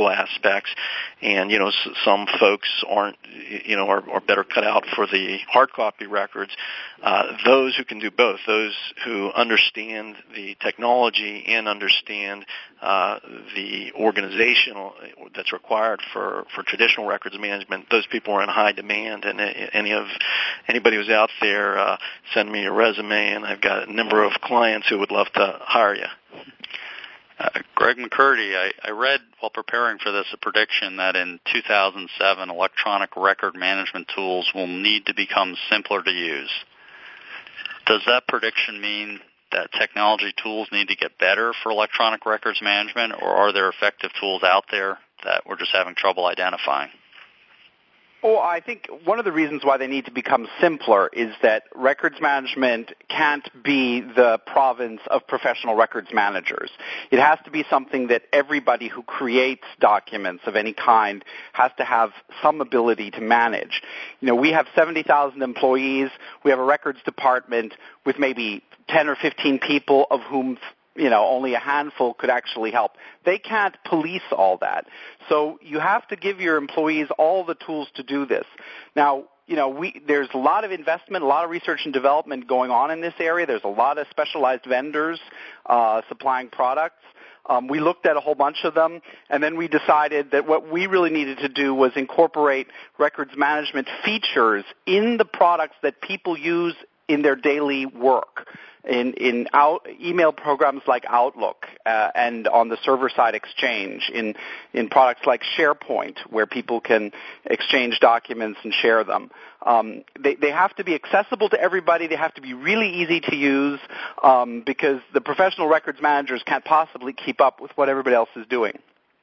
technical aspects, and you know s- some folks aren't you know are, are better cut out for the hard copy records. Uh, those who can do both, those who understand the technology and understand uh, the organizational that's required for, for traditional records management, those people are in high demand. And any of anybody who's out there, uh, send me your resume, and I've got a number of clients who would love to hire you. Uh, Greg McCurdy, I, I read while preparing for this a prediction that in two thousand seven, electronic record management tools will need to become simpler to use. Does that prediction mean that technology tools need to get better for electronic records management, or are there effective tools out there that we're just having trouble identifying? Oh, I think one of the reasons why they need to become simpler is that records management can't be the province of professional records managers. It has to be something that everybody who creates documents of any kind has to have some ability to manage. You know, we have seventy thousand employees. We have a records department with maybe ten or fifteen people, of whom you know, only a handful could actually help. They can't police all that. So you have to give your employees all the tools to do this. Now, you know, we, there's a lot of investment, a lot of research and development going on in this area. There's a lot of specialized vendors uh, supplying products. Um, we looked at a whole bunch of them, and then we decided that what we really needed to do was incorporate records management features in the products that people use in their daily work. In, in out, email programs like Outlook uh, and on the server-side Exchange, in, in products like SharePoint, where people can exchange documents and share them. Um, they, they have to be accessible to everybody. They have to be really easy to use um, because the professional records managers can't possibly keep up with what everybody else is doing.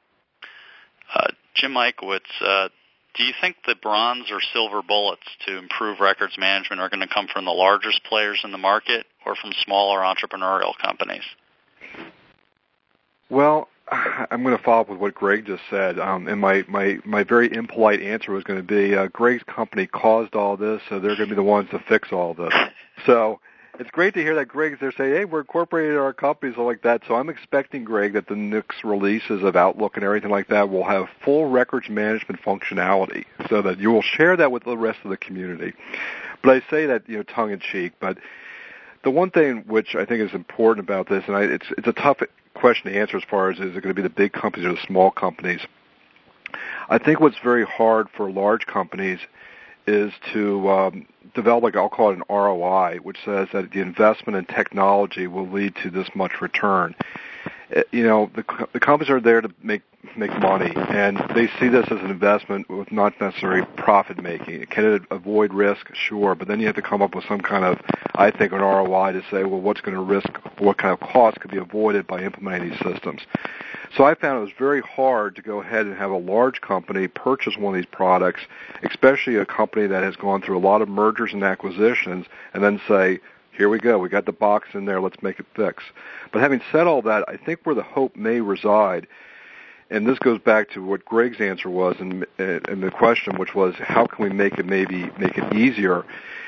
Uh, Jim Michowitz, uh, do you think the bronze or silver bullets to improve records management are going to come from the largest players in the market or from smaller entrepreneurial companies? Well, I'm going to follow up with what Greg just said. Um, and my, my, my very impolite answer was going to be uh, Greg's company caused all this, so they're going to be the ones to fix all this. So it's great to hear that Greg's there saying, hey, we're incorporating our companies and like that. So I'm expecting, Greg, that the next releases of Outlook and everything like that will have full records management functionality so that you will share that with the rest of the community. But I say that, you know, tongue-in-cheek. But the one thing which I think is important about this, and I, it's it's a tough question to answer as far as is it going to be the big companies or the small companies. I think what's very hard for large companies is to um, develop, like I'll call it an R O I, which says that the investment in technology will lead to this much return. It, you know, the, the companies are there to make make money, and they see this as an investment with not necessarily profit making. Can it avoid risk? Sure, but then you have to come up with some kind of, I think, an R O I to say, well, what's going to risk, what kind of cost could be avoided by implementing these systems. So I found it was very hard to go ahead and have a large company purchase one of these products, especially a company that has gone through a lot of mergers and acquisitions, and then say, here we go, we got the box in there, let's make it fix. But having said all that, I think where the hope may reside, and this goes back to what Greg's answer was and, and the question, which was how can we make it maybe make it easier,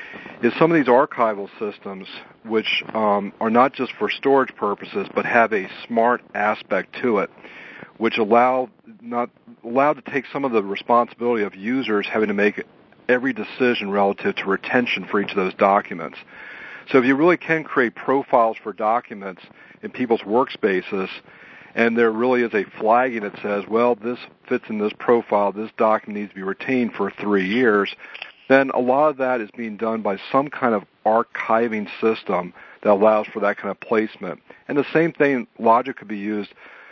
is some of these archival systems which um, are not just for storage purposes but have a smart aspect to it, which allow not allow to take some of the responsibility of users having to make every decision relative to retention for each of those documents. So if you really can create profiles for documents in people's workspaces, and there really is a flagging that says, well, this fits in this profile, this document needs to be retained for three years, then a lot of that is being done by some kind of archiving system that allows for that kind of placement. And the same thing, logic could be used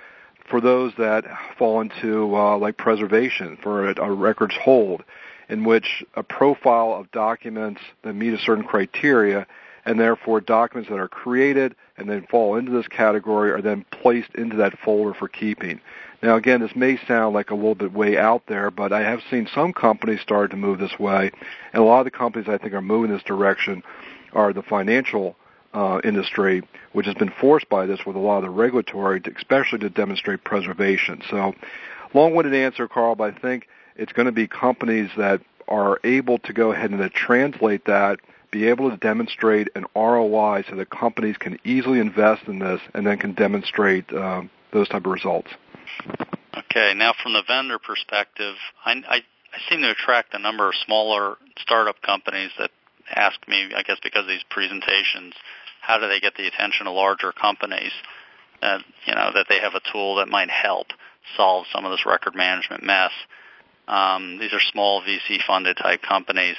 for those that fall into uh, like preservation, for a, a records hold, in which a profile of documents that meet a certain criteria, and therefore documents that are created and then fall into this category are then placed into that folder for keeping. Now, again, this may sound like a little bit way out there, but I have seen some companies start to move this way, and a lot of the companies I think are moving this direction are the financial uh, industry, which has been forced by this with a lot of the regulatory, to, especially to demonstrate preservation. So, long-winded answer, Carl, but I think it's going to be companies that are able to go ahead and to translate that, be able to demonstrate an R O I so that companies can easily invest in this and then can demonstrate um, those type of results. Okay, now from the vendor perspective, I, I, I seem to attract a number of smaller startup companies that ask me, I guess because of these presentations, how do they get the attention of larger companies, uh, you know, that they have a tool that might help solve some of this record management mess. Um, these are small V C-funded type companies,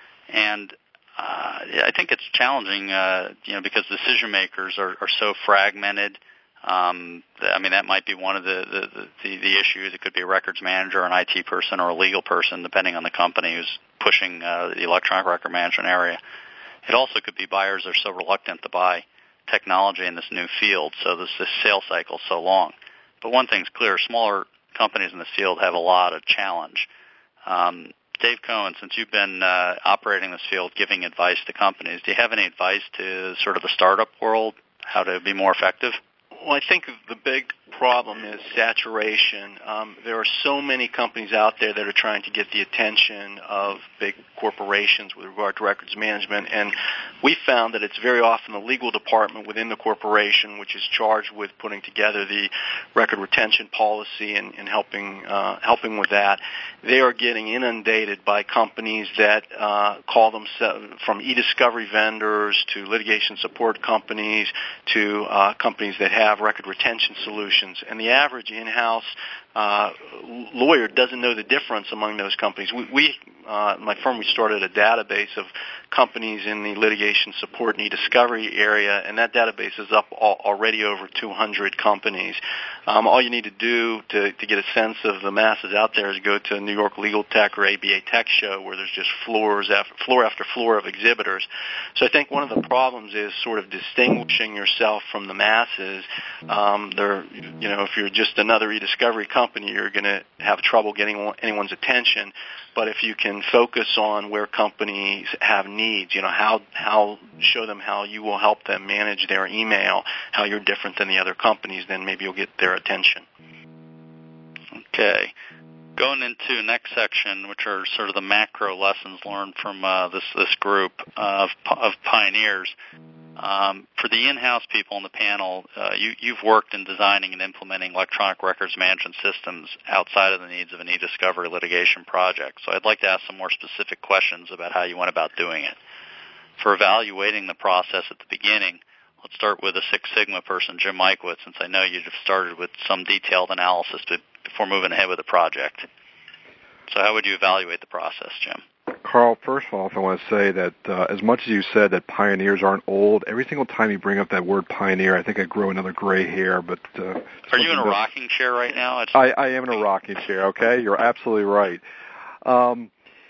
and uh, I think it's challenging, uh, you know, because decision makers are, are so fragmented. Um, I mean, that might be one of the, the, the, the issues. It could be a records manager, an I T person, or a legal person, depending on the company who's pushing uh, the electronic record management area. It also could be buyers are so reluctant to buy technology in this new field, so this, this sales cycle is so long. But one thing's clear, smaller companies in this field have a lot of challenge. Um, Dave Cohen, since you've been uh, operating this field, giving advice to companies, do you have any advice to sort of the startup world, how to be more effective? Well, I think the big problem is saturation. Um, there are so many companies out there that are trying to get the attention of big corporations with regard to records management, and we found that it's very often the legal department within the corporation which is charged with putting together the record retention policy and, and helping uh, helping with that. They are getting inundated by companies that uh, call themselves, from e-discovery vendors to litigation support companies to uh, companies that have record retention solutions, and the average in-house uh, lawyer doesn't know the difference among those companies. We, we uh, my firm, we started a database of companies in the litigation support and e-discovery area, and that database is up al- already over two hundred companies. Um, all you need to do to, to get a sense of the masses out there is go to New York Legal Tech or A B A Tech Show, where there's just floors after, floor after floor of exhibitors. So I think one of the problems is sort of distinguishing yourself from the masses. Um, there, you know, if you're just another e-discovery company, you're going to have trouble getting anyone's attention. But if you can focus on where companies have needs, you know, how how show them how you will help them manage their email, how you're different than the other companies, then maybe you'll get their attention. Okay. Going into the next section, which are sort of the macro lessons learned from uh, this this group of of pioneers. Um, for the in-house people on the panel, uh, you, you've worked in designing and implementing electronic records management systems outside of the needs of an e-discovery litigation project. So I'd like to ask some more specific questions about how you went about doing it. For evaluating the process at the beginning, let's start with a Six Sigma person, Jim Michowitz, since I know you've started with some detailed analysis before moving ahead with the project. So how would you evaluate the process, Jim? Carl, first off, I want to say that uh, as much as you said that pioneers aren't old, every single time you bring up that word pioneer, I think I grow another gray hair. But uh, are you in a that... rocking chair right now? It's... I, I am in a rocking chair, okay? You're absolutely right. Um,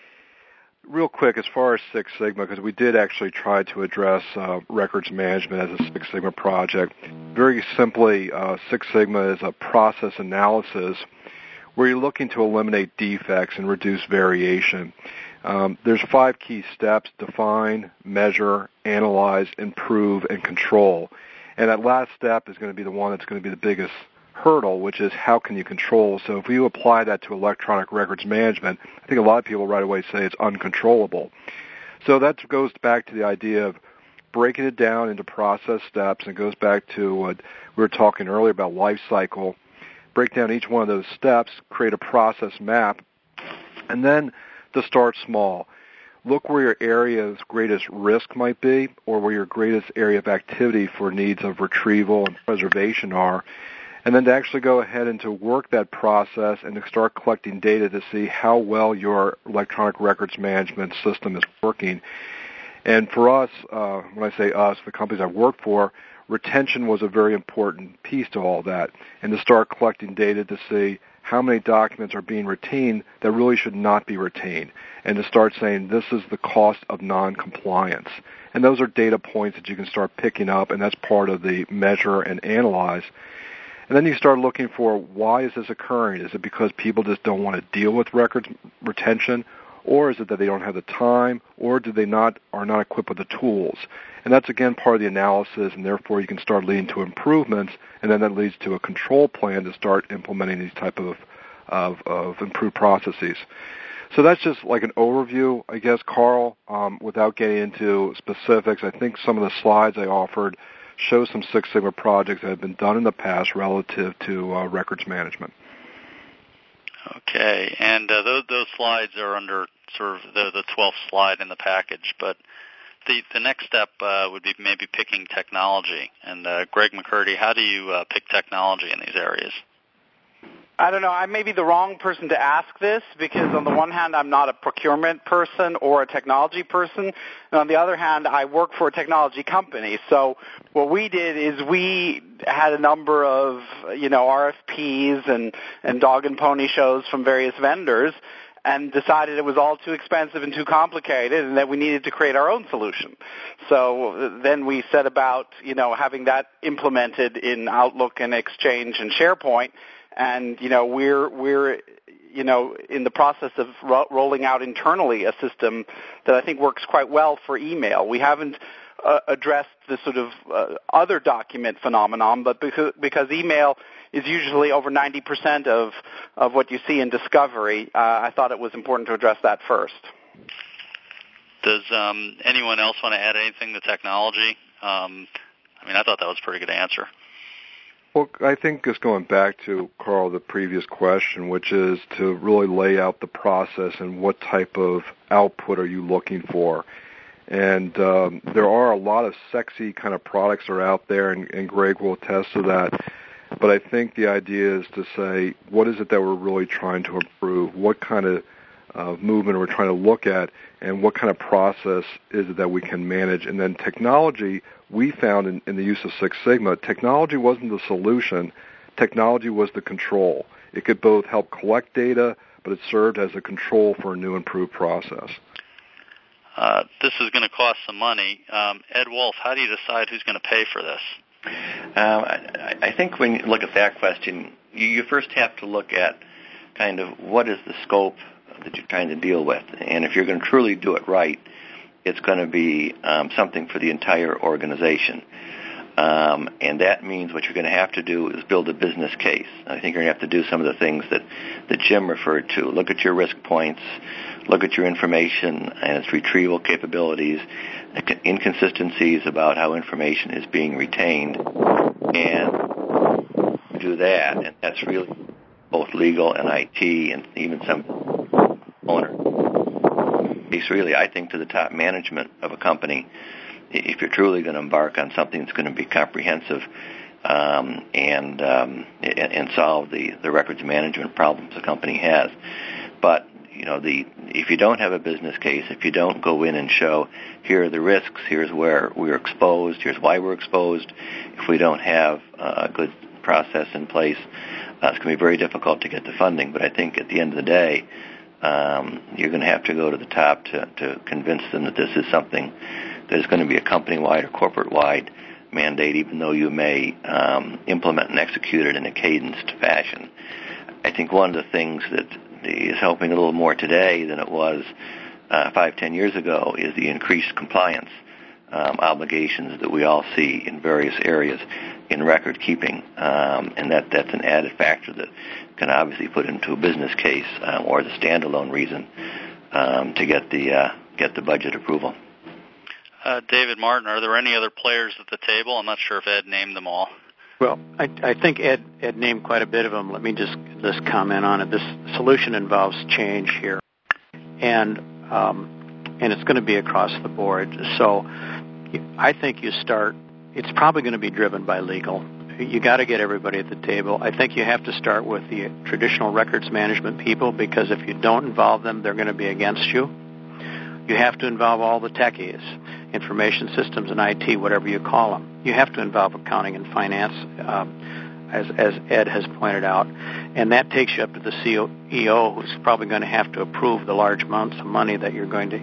real quick, as far as Six Sigma, because we did actually try to address uh, records management as a Six Sigma project. Very simply, uh, Six Sigma is a process analysis where you're looking to eliminate defects and reduce variation. Um, there's five key steps: define, measure, analyze, improve, and control. And that last step is going to be the one that's going to be the biggest hurdle, which is how can you control? So if you apply that to electronic records management, I think a lot of people right away say it's uncontrollable. So that goes back to the idea of breaking it down into process steps, and it goes back to what we were talking earlier about life cycle. Break down each one of those steps, create a process map, and then to start small. Look where your area of greatest risk might be, or where your greatest area of activity for needs of retrieval and preservation are, and then to actually go ahead and to work that process and to start collecting data to see how well your electronic records management system is working. And for us, uh, when I say us, the companies I've worked for, retention was a very important piece to all that, and to start collecting data to see how many documents are being retained that really should not be retained, and to start saying this is the cost of non-compliance. And those are data points that you can start picking up, and that's part of the measure and analyze. And then you start looking for, why is this occurring? Is it because people just don't want to deal with records retention, or is it that they don't have the time, or do they not are not equipped with the tools? And that's, again, part of the analysis, and therefore you can start leading to improvements, and then that leads to a control plan to start implementing these type of, of, of improved processes. So that's just like an overview, I guess, Carl, um, without getting into specifics. I think some of the slides I offered show some Six Sigma projects that have been done in the past relative to uh, records management. Okay, and uh, those, those slides are under sort of the, the twelfth slide in the package, but the, the next step uh, would be maybe picking technology. And uh, Greg McCurdy, how do you uh, pick technology in these areas? I don't know. I may be the wrong person to ask this because on the one hand, I'm not a procurement person or a technology person. And on the other hand, I work for a technology company. So what we did is we had a number of, you know, R F Ps and, and dog and pony shows from various vendors and decided it was all too expensive and too complicated and that we needed to create our own solution. So then we set about, you know, having that implemented in Outlook and Exchange and SharePoint. And, you know, we're, we're, you know, in the process of ro- rolling out internally a system that I think works quite well for email. We haven't uh, addressed the sort of uh, other document phenomenon, but because, because email is usually over ninety percent of, of what you see in Discovery, uh, I thought it was important to address that first. Does um, anyone else want to add anything to technology? Um, I mean, I thought that was a pretty good answer. Well, I think just going back to, Carl, the previous question, which is to really lay out the process and what type of output are you looking for. And um, there are a lot of sexy kind of products that are out there, and, and Greg will attest to that. But I think the idea is to say, what is it that we're really trying to improve? What kind of uh, movement are we trying to look at? And what kind of process is it that we can manage? And then technology, we found in, in the use of Six Sigma, technology wasn't the solution. Technology was the control. It could both help collect data, but it served as a control for a new improved process. Uh, this is going to cost some money. Um, Ed Wolf, how do you decide who's going to pay for this? Um, I, I think when you look at that question, you, you first have to look at kind of what is the scope that you're trying to deal with. And if you're going to truly do it right, it's going to be um, something for the entire organization. Um, and that means what you're going to have to do is build a business case. I think you're going to have to do some of the things that, that Jim referred to. Look at your risk points, look at your information and its retrieval capabilities, inconsistencies about how information is being retained, and do that. And that's really both legal and I T and even some owner. It's really, I think, to the top management of a company, if you're truly going to embark on something that's going to be comprehensive um, and, um, and and solve the, the records management problems the company has. But you know, the if you don't have a business case, if you don't go in and show here are the risks, here's where we're exposed, here's why we're exposed, if we don't have a good process in place, uh, it's going to be very difficult to get the funding. But I think at the end of the day, um, you're going to have to go to the top to, to convince them that this is something that is going to be a company-wide or corporate-wide mandate, even though you may um, implement and execute it in a cadenced fashion. I think one of the things that is helping a little more today than it was uh, five, ten years ago is the increased compliance um, obligations that we all see in various areas in record keeping, um, and that, that's an added factor that can obviously put into a business case um, or the standalone reason um, to get the uh, get the budget approval. Uh, David Martin, are there any other players at the table? I'm not sure if Ed named them all. Well, I, I think Ed, Ed named quite a bit of them. Let me just, just comment on it. This solution involves change here, and um, and it's going to be across the board. So I think you start, it's probably going to be driven by legal. You got to get everybody at the table. I think you have to start with the traditional records management people, because if you don't involve them, they're going to be against you. You have to involve all the techies, information systems and I T, whatever you call them. You have to involve accounting and finance, um, as, as Ed has pointed out. And that takes you up to the C E O, who's probably going to have to approve the large amounts of money that you're going to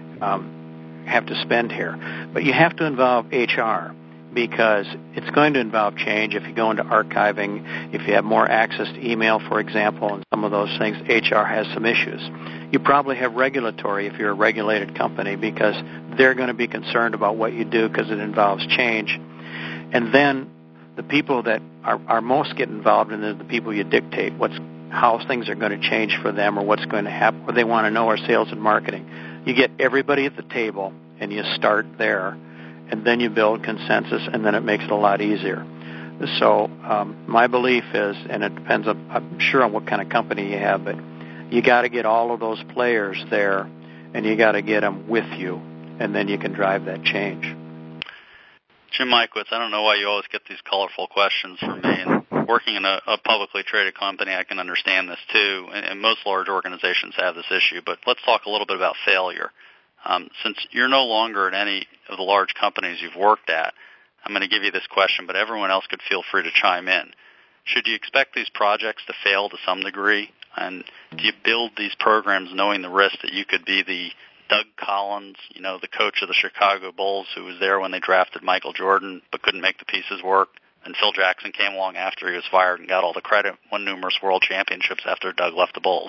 um, have to spend here. But you have to involve H R, because it's going to involve change. If you go into archiving, if you have more access to email, for example, and some of those things, H R has some issues. You probably have regulatory if you're a regulated company, because they're going to be concerned about what you do because it involves change. And then the people that are, are most get involved in is the people you dictate what's how things are going to change for them or what's going to happen, what they want to know are sales and marketing. You get everybody at the table, and you start there, and then you build consensus, and then it makes it a lot easier. So um, my belief is, and it depends, on, I'm sure, on what kind of company you have, but you got to get all of those players there, and you got to get them with you, and then you can drive that change. Jim Michowitz, I don't know why you always get these colorful questions from me. And working in a, a publicly traded company, I can understand this too, and, and most large organizations have this issue. But let's talk a little bit about failure. Um, since you're no longer at any of the large companies you've worked at, I'm going to give you this question, but everyone else could feel free to chime in. Should you expect these projects to fail to some degree? And do you build these programs knowing the risk that you could be the Doug Collins, you know, the coach of the Chicago Bulls who was there when they drafted Michael Jordan but couldn't make the pieces work, and Phil Jackson came along after he was fired and got all the credit, won numerous world championships after Doug left the Bulls?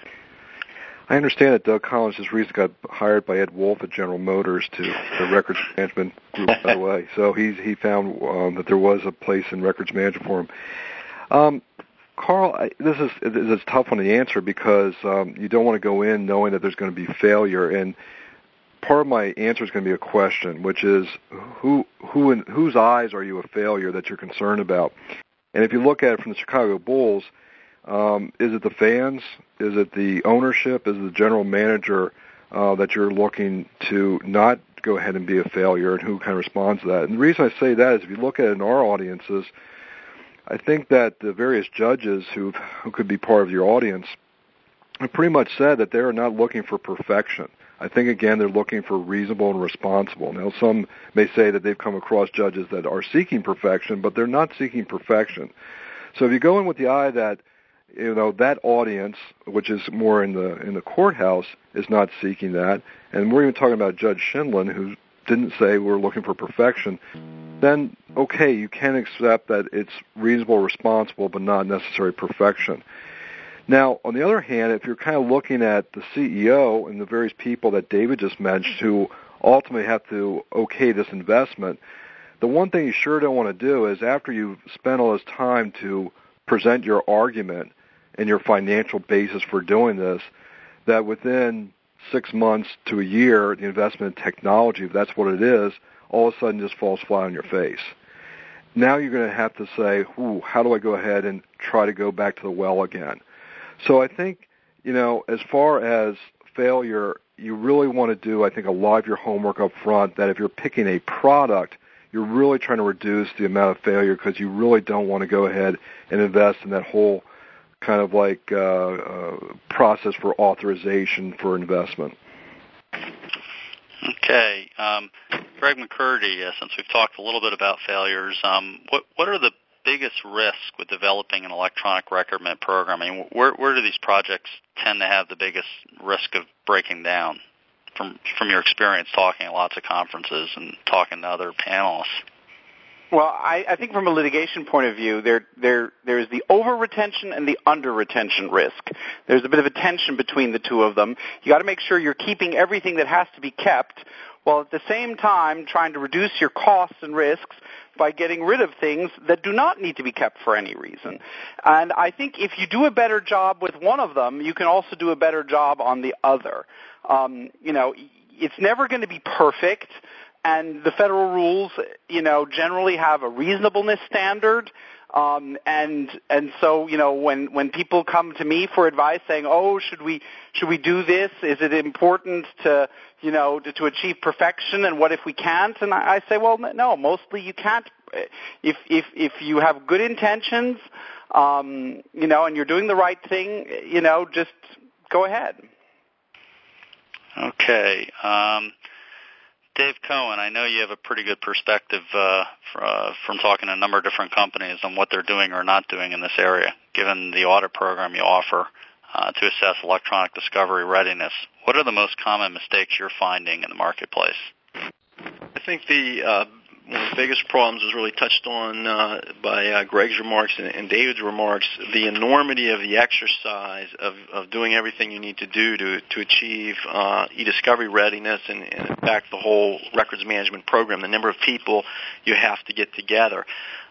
I understand that Doug Collins just recently got hired by Ed Wolf at General Motors to the records management group, by the way. So he's, he found um, that there was a place in records management for him. Um, Carl, I, this is this is a tough one to answer because um, you don't want to go in knowing that there's going to be failure. And part of my answer is going to be a question, which is who who in whose eyes are you a failure that you're concerned about? And if you look at it from the Chicago Bulls, Um, is it the fans? Is it the ownership? Is it the general manager uh, that you're looking to not go ahead and be a failure, and who kind of responds to that? And the reason I say that is if you look at it in our audiences, I think that the various judges who who could be part of your audience have pretty much said that they are not looking for perfection. I think, again, they're looking for reasonable and responsible. Now, some may say that they've come across judges that are seeking perfection, but they're not seeking perfection. So if you go in with the eye that you know, that audience, which is more in the in the courthouse, is not seeking that, and we're even talking about Judge Schindlin, who didn't say we're looking for perfection, then, okay, you can accept that it's reasonable, responsible, but not necessarily perfection. Now, on the other hand, if you're kind of looking at the C E O and the various people that David just mentioned who ultimately have to okay this investment, the one thing you sure don't want to do is after you've spent all this time to present your argument and your financial basis for doing this, that within six months to a year, the investment in technology, if that's what it is, all of a sudden just falls flat on your face. Now you're going to have to say, ooh, how do I go ahead and try to go back to the well again? So I think, you know, as far as failure, you really want to do, I think, a lot of your homework up front, that if you're picking a product, you're really trying to reduce the amount of failure because you really don't want to go ahead and invest in that whole kind of like uh, uh, process for authorization for investment. Okay. Um, Greg McCurdy, uh, since we've talked a little bit about failures, um, what, what are the biggest risks with developing an electronic record management program? I mean, where, where do these projects tend to have the biggest risk of breaking down? From from your experience talking at lots of conferences and talking to other panelists? Well, I, I think from a litigation point of view, there there there's the over-retention and the under-retention risk. There's a bit of a tension between the two of them. You got to make sure you're keeping everything that has to be kept, while at the same time trying to reduce your costs and risks by getting rid of things that do not need to be kept for any reason. And I think if you do a better job with one of them, you can also do a better job on the other. Um, you know, it's never going to be perfect, and the federal rules, you know, generally have a reasonableness standard. Um, and and so, you know, when, when people come to me for advice saying, oh, should we should we do this? Is it important to, you know, to, to achieve perfection? And what if we can't? And I, I say, well, no, mostly you can't. If if if you have good intentions, um, you know, and you're doing the right thing, you know, just go ahead. Okay. Um, Dave Cohen, I know you have a pretty good perspective uh, for, uh, from talking to a number of different companies on what they're doing or not doing in this area, given the audit program you offer uh, to assess electronic discovery readiness. What are the most common mistakes you're finding in the marketplace? I think the uh, one of the biggest problems was really touched on uh, by uh, Greg's remarks and, and David's remarks, the enormity of the exercise of, of doing everything you need to do to, to achieve uh, e-discovery readiness and, and, in fact, the whole records management program, the number of people you have to get together.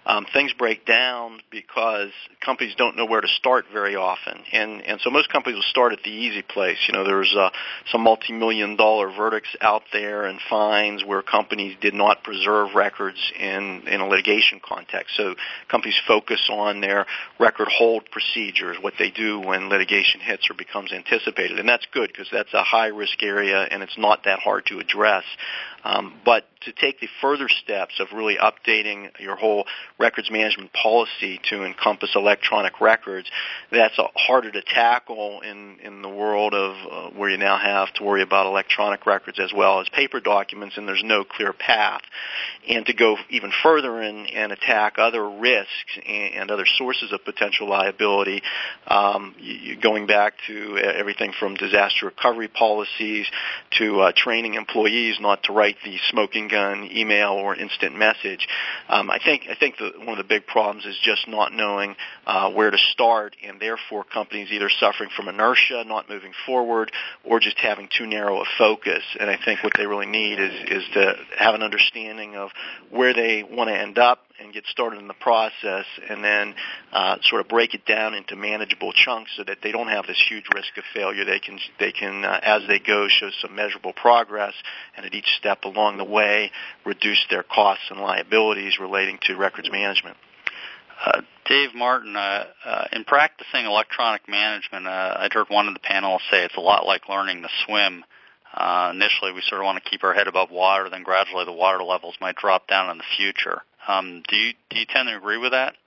um, things break down because companies don't know where to start very often. And, and so most companies will start at the easy place. You know, there's uh, some multi-million dollar verdicts out there and fines where companies did not preserve records in, in a litigation context. So companies focus on their record hold procedures, what they do when litigation hits or becomes anticipated. And that's good because that's a high-risk area and it's not that hard to address. Um, but to take the further steps of really updating your whole records management policy to encompass electronic records, that's uh, harder to tackle in, in the world of uh, where you now have to worry about electronic records as well as paper documents, and there's no clear path. And to go even further and, and attack other risks and, and other sources of potential liability, um, you, going back to everything from disaster recovery policies to uh, training employees not to write the smoking gun email or instant message. Um, I think I think the, one of the big problems is just not knowing uh, where to start, and therefore companies either suffering from inertia, not moving forward, or just having too narrow a focus. And I think what they really need is, is to have an understanding of where they want to end up and get started in the process, and then uh, sort of break it down into manageable chunks so that they don't have this huge risk of failure. They can, they can uh, as they go, show some measurable progress, and at each step along the way, reduce their costs and liabilities relating to records management. Uh, Dave Martin, uh, uh, in practicing electronic management, uh, I'd heard one of the panelists say it's a lot like learning to swim. Uh, initially, we sort of want to keep our head above water, then gradually the water levels might drop down in the future. Um, do you do you tend to agree with that?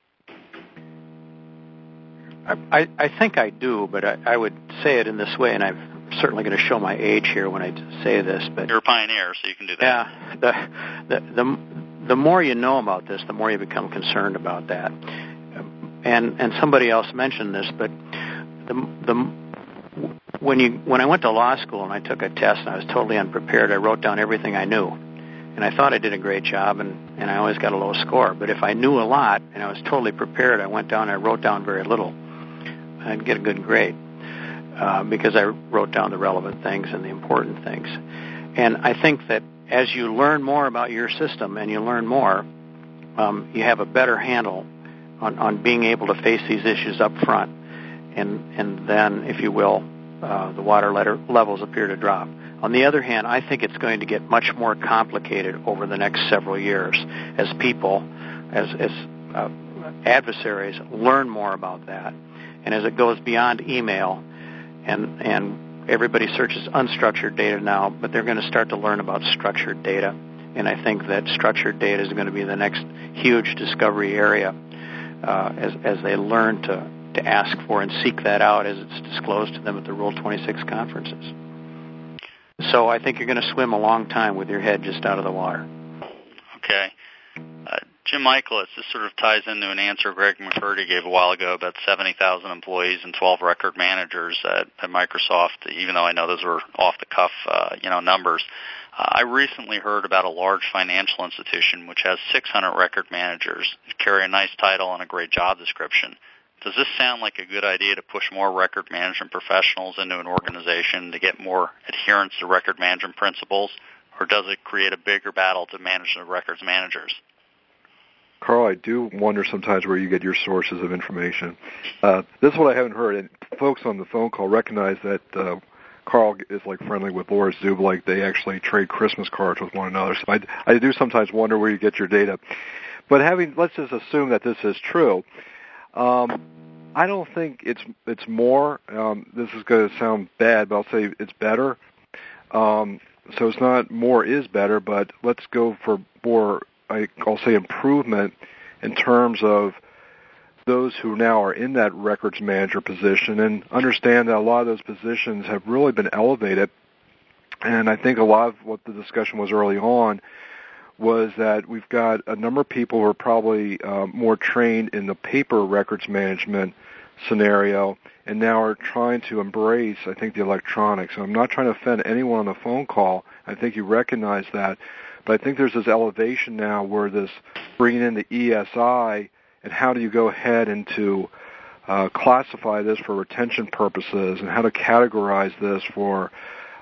I, I think I do, but I, I would say it in this way, and I'm certainly going to show my age here when I say this. But you're a pioneer, so you can do that. Yeah, the the the, the more you know about this, the more you become concerned about that. And and somebody else mentioned this, but the the when you when I went to law school and I took a test and I was totally unprepared, I wrote down everything I knew. And I thought I did a great job, and, and I always got a low score. But if I knew a lot and I was totally prepared, I went down and I wrote down very little. I'd get a good grade uh, because I wrote down the relevant things and the important things. And I think that as you learn more about your system and you learn more, um, you have a better handle on, on being able to face these issues up front. And, and then, if you will, uh, the water levels appear to drop. On the other hand, I think it's going to get much more complicated over the next several years as people, as, as uh, adversaries, learn more about that. And as it goes beyond email, and, and everybody searches unstructured data now, but they're going to start to learn about structured data. And I think that structured data is going to be the next huge discovery area uh, as, as they learn to, to ask for and seek that out as it's disclosed to them at the Rule twenty-six conferences. So I think you're going to swim a long time with your head just out of the water. Okay. Uh, Jim Michaelis, this sort of ties into an answer Greg McCurdy gave a while ago about seventy thousand employees and twelve record managers at, at Microsoft, even though I know those were off-the-cuff uh, you know, numbers. Uh, I recently heard about a large financial institution which has six hundred record managers who carry a nice title and a great job description. Does this sound like a good idea to push more record management professionals into an organization to get more adherence to record management principles, or does it create a bigger battle to manage the records managers? Carl, I do wonder sometimes where you get your sources of information. Uh, this is what I haven't heard, and folks on the phone call recognize that uh, Carl is like friendly with Laura Zublik. They actually trade Christmas cards with one another. So I, I do sometimes wonder where you get your data. But having, let's just assume that this is true. Um, I don't think it's it's more. Um, this is going to sound bad, but I'll say it's better. Um, so it's not more is better, but let's go for more, I, I'll say, improvement in terms of those who now are in that records manager position, and understand that a lot of those positions have really been elevated. And I think a lot of what the discussion was early on was that we've got a number of people who are probably uh, more trained in the paper records management scenario and now are trying to embrace, I think, the electronics. So I'm not trying to offend anyone on the phone call. I think you recognize that. But I think there's this elevation now where this bringing in the E S I and how do you go ahead and to uh, classify this for retention purposes and how to categorize this for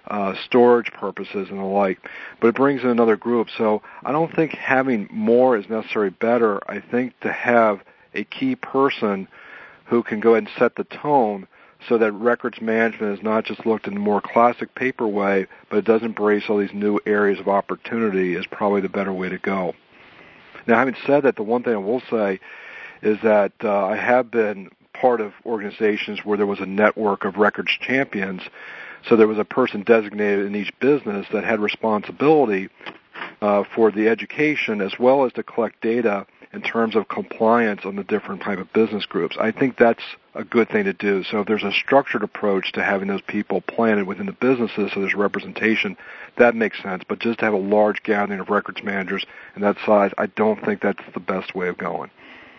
uh, storage purposes and the like. But it brings in another group. So I don't think having more is necessarily better. I think to have a key person who can go ahead and set the tone so that records management is not just looked in a more classic paper way, but it does embrace all these new areas of opportunity is probably the better way to go. Now, having said that, the one thing I will say is that uh, I have been part of organizations where there was a network of records champions, so there was a person designated in each business that had responsibility uh, for the education as well as to collect data in terms of compliance on the different type of business groups. I think that's a good thing to do. So if there's a structured approach to having those people planted within the businesses so there's representation, that makes sense. But just to have a large gathering of records managers and that size, I don't think that's the best way of going.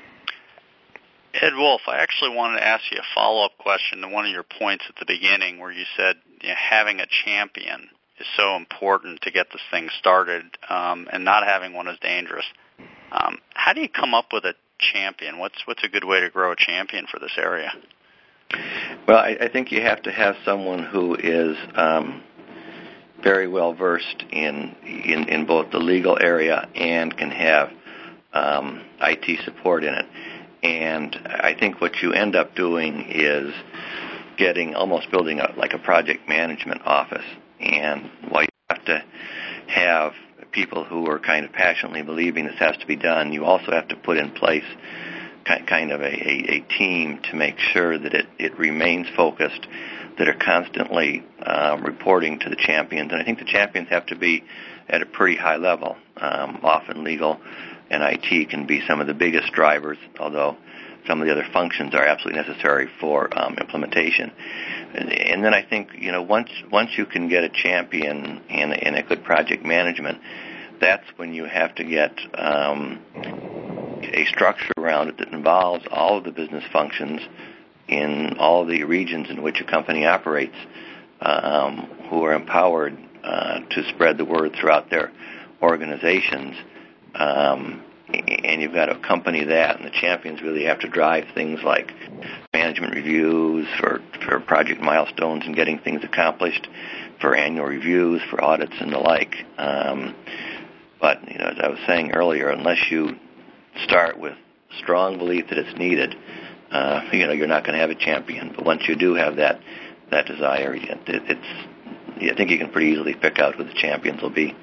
Ed Wolf, I actually wanted to ask you a follow-up question to one of your points at the beginning where you said you know, having a champion is so important to get this thing started, um, and not having one is dangerous. Um, how do you come up with a champion? What's what's a good way to grow a champion for this area? Well, I, I think you have to have someone who is um, very well versed in, in in both the legal area and can have um, I T support in it. And I think what you end up doing is getting almost building a, like a project management office. And while you have to have people who are kind of passionately believing this has to be done, you also have to put in place kind of a, a, a team to make sure that it, it remains focused, that are constantly uh, reporting to the champions. And I think the champions have to be at a pretty high level. Um, often legal and I T can be some of the biggest drivers, although some of the other functions are absolutely necessary for um, implementation. And, and then I think, you know, once once you can get a champion and, and a good project management, that's when you have to get um, a structure around it that involves all of the business functions in all of the regions in which a company operates, um, who are empowered uh, to spread the word throughout their organizations. Um, and you've got to accompany that, and the champions really have to drive things like management reviews for, for project milestones and getting things accomplished, for annual reviews, for audits and the like. Um, but, you know, as I was saying earlier, unless you start with strong belief that it's needed, uh, you know, you're not going to have a champion. But once you do have that that desire, it, it's I think you can pretty easily pick out who the champions will be.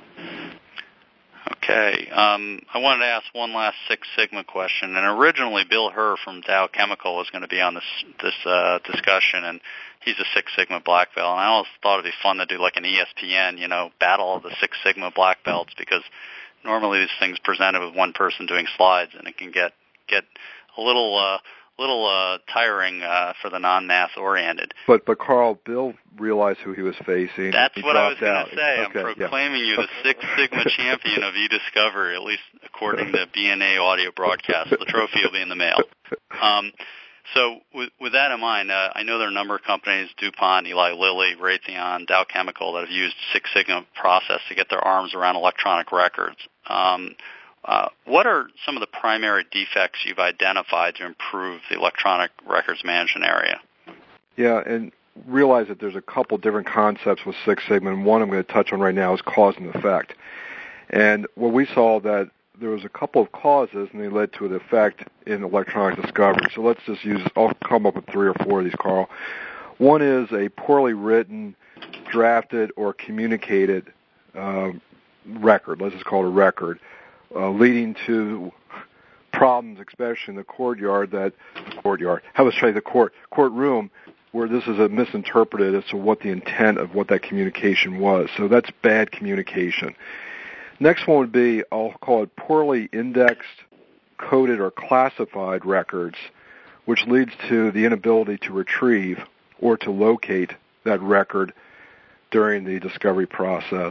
Okay. Um, I wanted to ask one last Six Sigma question. And originally, Bill Herr from Dow Chemical was going to be on this this uh, discussion, and he's a Six Sigma black belt. And I always thought it'd be fun to do like an E S P N, you know, battle of the Six Sigma black belts, because normally these things presented with one person doing slides, and it can get get a little uh, little uh, tiring uh, for the non-math oriented. But but Carl, Bill realized who he was facing. That's he what I was going out. to say. Okay, I'm proclaiming yeah. you the Six Sigma champion of eDiscovery, at least according to B N A audio broadcast. The trophy will be in the mail. Um, so with, with that in mind, uh, I know there are a number of companies, DuPont, Eli Lilly, Raytheon, Dow Chemical, that have used Six Sigma process to get their arms around electronic records. Um, uh, what are some of the primary defects you've identified to improve the electronic records management area? Yeah, and realize that there's a couple different concepts with Six Sigma, and one I'm going to touch on right now is cause and effect. And what we saw that there was a couple of causes, and they led to an effect in electronic discovery. So let's just use, I'll come up with three or four of these, Carl. One is a poorly written, drafted, or communicated uh, record, let's just call it a record, uh, leading to problems, especially in the courtyard, that, the courtyard, I was trying the court, courtroom, where this is a misinterpreted as to what the intent of what that communication was. So that's bad communication. Next one would be, I'll call it poorly indexed, coded, or classified records, which leads to the inability to retrieve or to locate that record during the discovery process.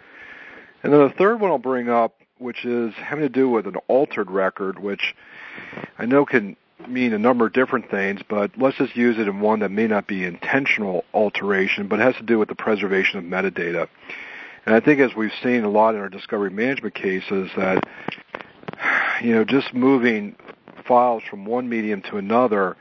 And then the third one I'll bring up, which is having to do with an altered record, which I know can mean a number of different things, but let's just use it in one that may not be intentional alteration, but has to do with the preservation of metadata. And I think as we've seen a lot in our discovery management cases that, you know, just moving files from one medium to another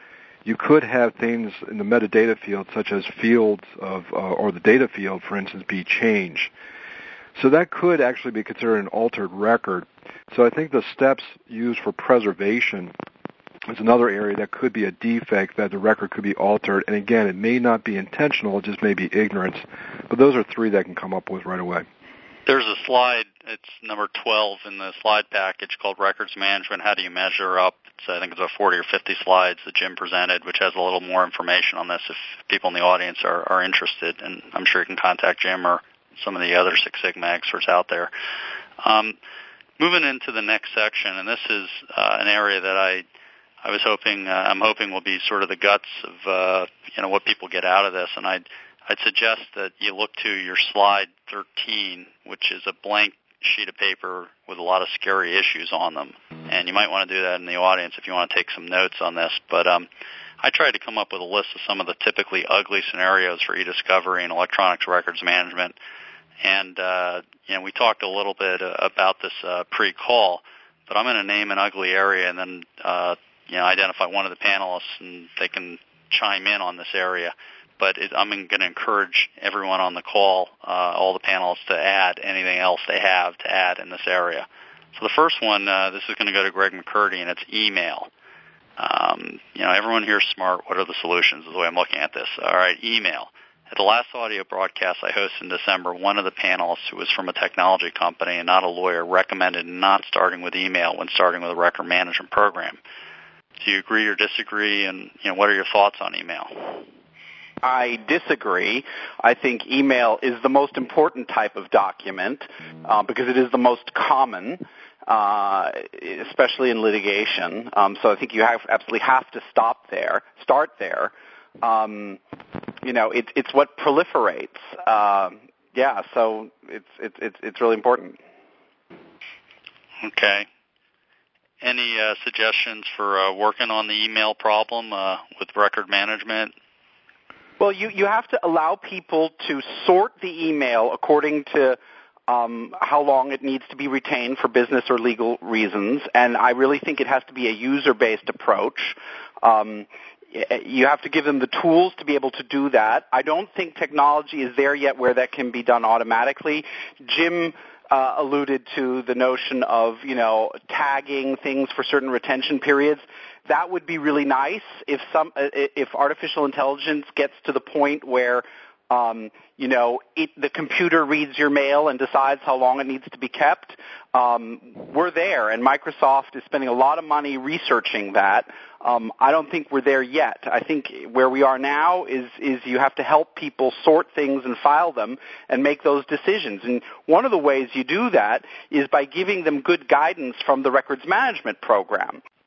you could have things in the metadata field, such as fields of, uh, or the data field, for instance, be changed. So that could actually be considered an altered record. So I think the steps used for preservation is another area that could be a defect, that the record could be altered. And again, it may not be intentional, it just may be ignorance. But those are three that I can come up with right away. There's a slide, it's number twelve in the slide package called Records Management. How do you measure up? It's, I think it's about forty or fifty slides that Jim presented, which has a little more information on this if people in the audience are, are interested. And I'm sure you can contact Jim or some of the other Six Sigma experts out there. Um, moving into the next section, and this is uh, an area that I I was hoping, uh, I'm hoping will be sort of the guts of, uh, you know, what people get out of this. And I'd, I'd suggest that you look to your slide thirteen, which is a blank sheet of paper with a lot of scary issues on them. And you might want to do that in the audience if you want to take some notes on this. But um, I tried to come up with a list of some of the typically ugly scenarios for e-discovery and electronics records management. And, uh, you know, we talked a little bit uh, about this uh, pre-call, but I'm going to name an ugly area and then, uh, you know, identify one of the panelists and they can chime in on this area. But it, I'm going to encourage everyone on the call, uh, all the panelists, to add anything else they have to add in this area. So the first one, uh, this is going to go to Greg McCurdy, and it's email. Um, you know, everyone here is smart. What are the solutions is the way I'm looking at this. All right, email. At the last audio broadcast I hosted in December, one of the panelists, who was from a technology company and not a lawyer, recommended not starting with email when starting with a record management program. Do you agree or disagree, and you know, what are your thoughts on email? I disagree. I think email is the most important type of document uh, because it is the most common, uh, especially in litigation. Um, so I think you have, absolutely have to stop there, start there. Um, you know, it, it's what proliferates. Uh, yeah, so it's it's it's it's really important. Okay. Any uh, suggestions for uh, working on the email problem uh, with record management? Well, you, you have to allow people to sort the email according to um, how long it needs to be retained for business or legal reasons, and I really think it has to be a user-based approach. Um, you have to give them the tools to be able to do that. I don't think technology is there yet where that can be done automatically. Jim uh, alluded to the notion of, you know, tagging things for certain retention periods. That would be really nice if some if artificial intelligence gets to the point where um, you know it, the computer reads your mail and decides how long it needs to be kept. Um, we're there, and Microsoft is spending a lot of money researching that. Um, I don't think we're there yet. I think where we are now is is you have to help people sort things and file them and make those decisions. And one of the ways you do that is by giving them good guidance from the records management program.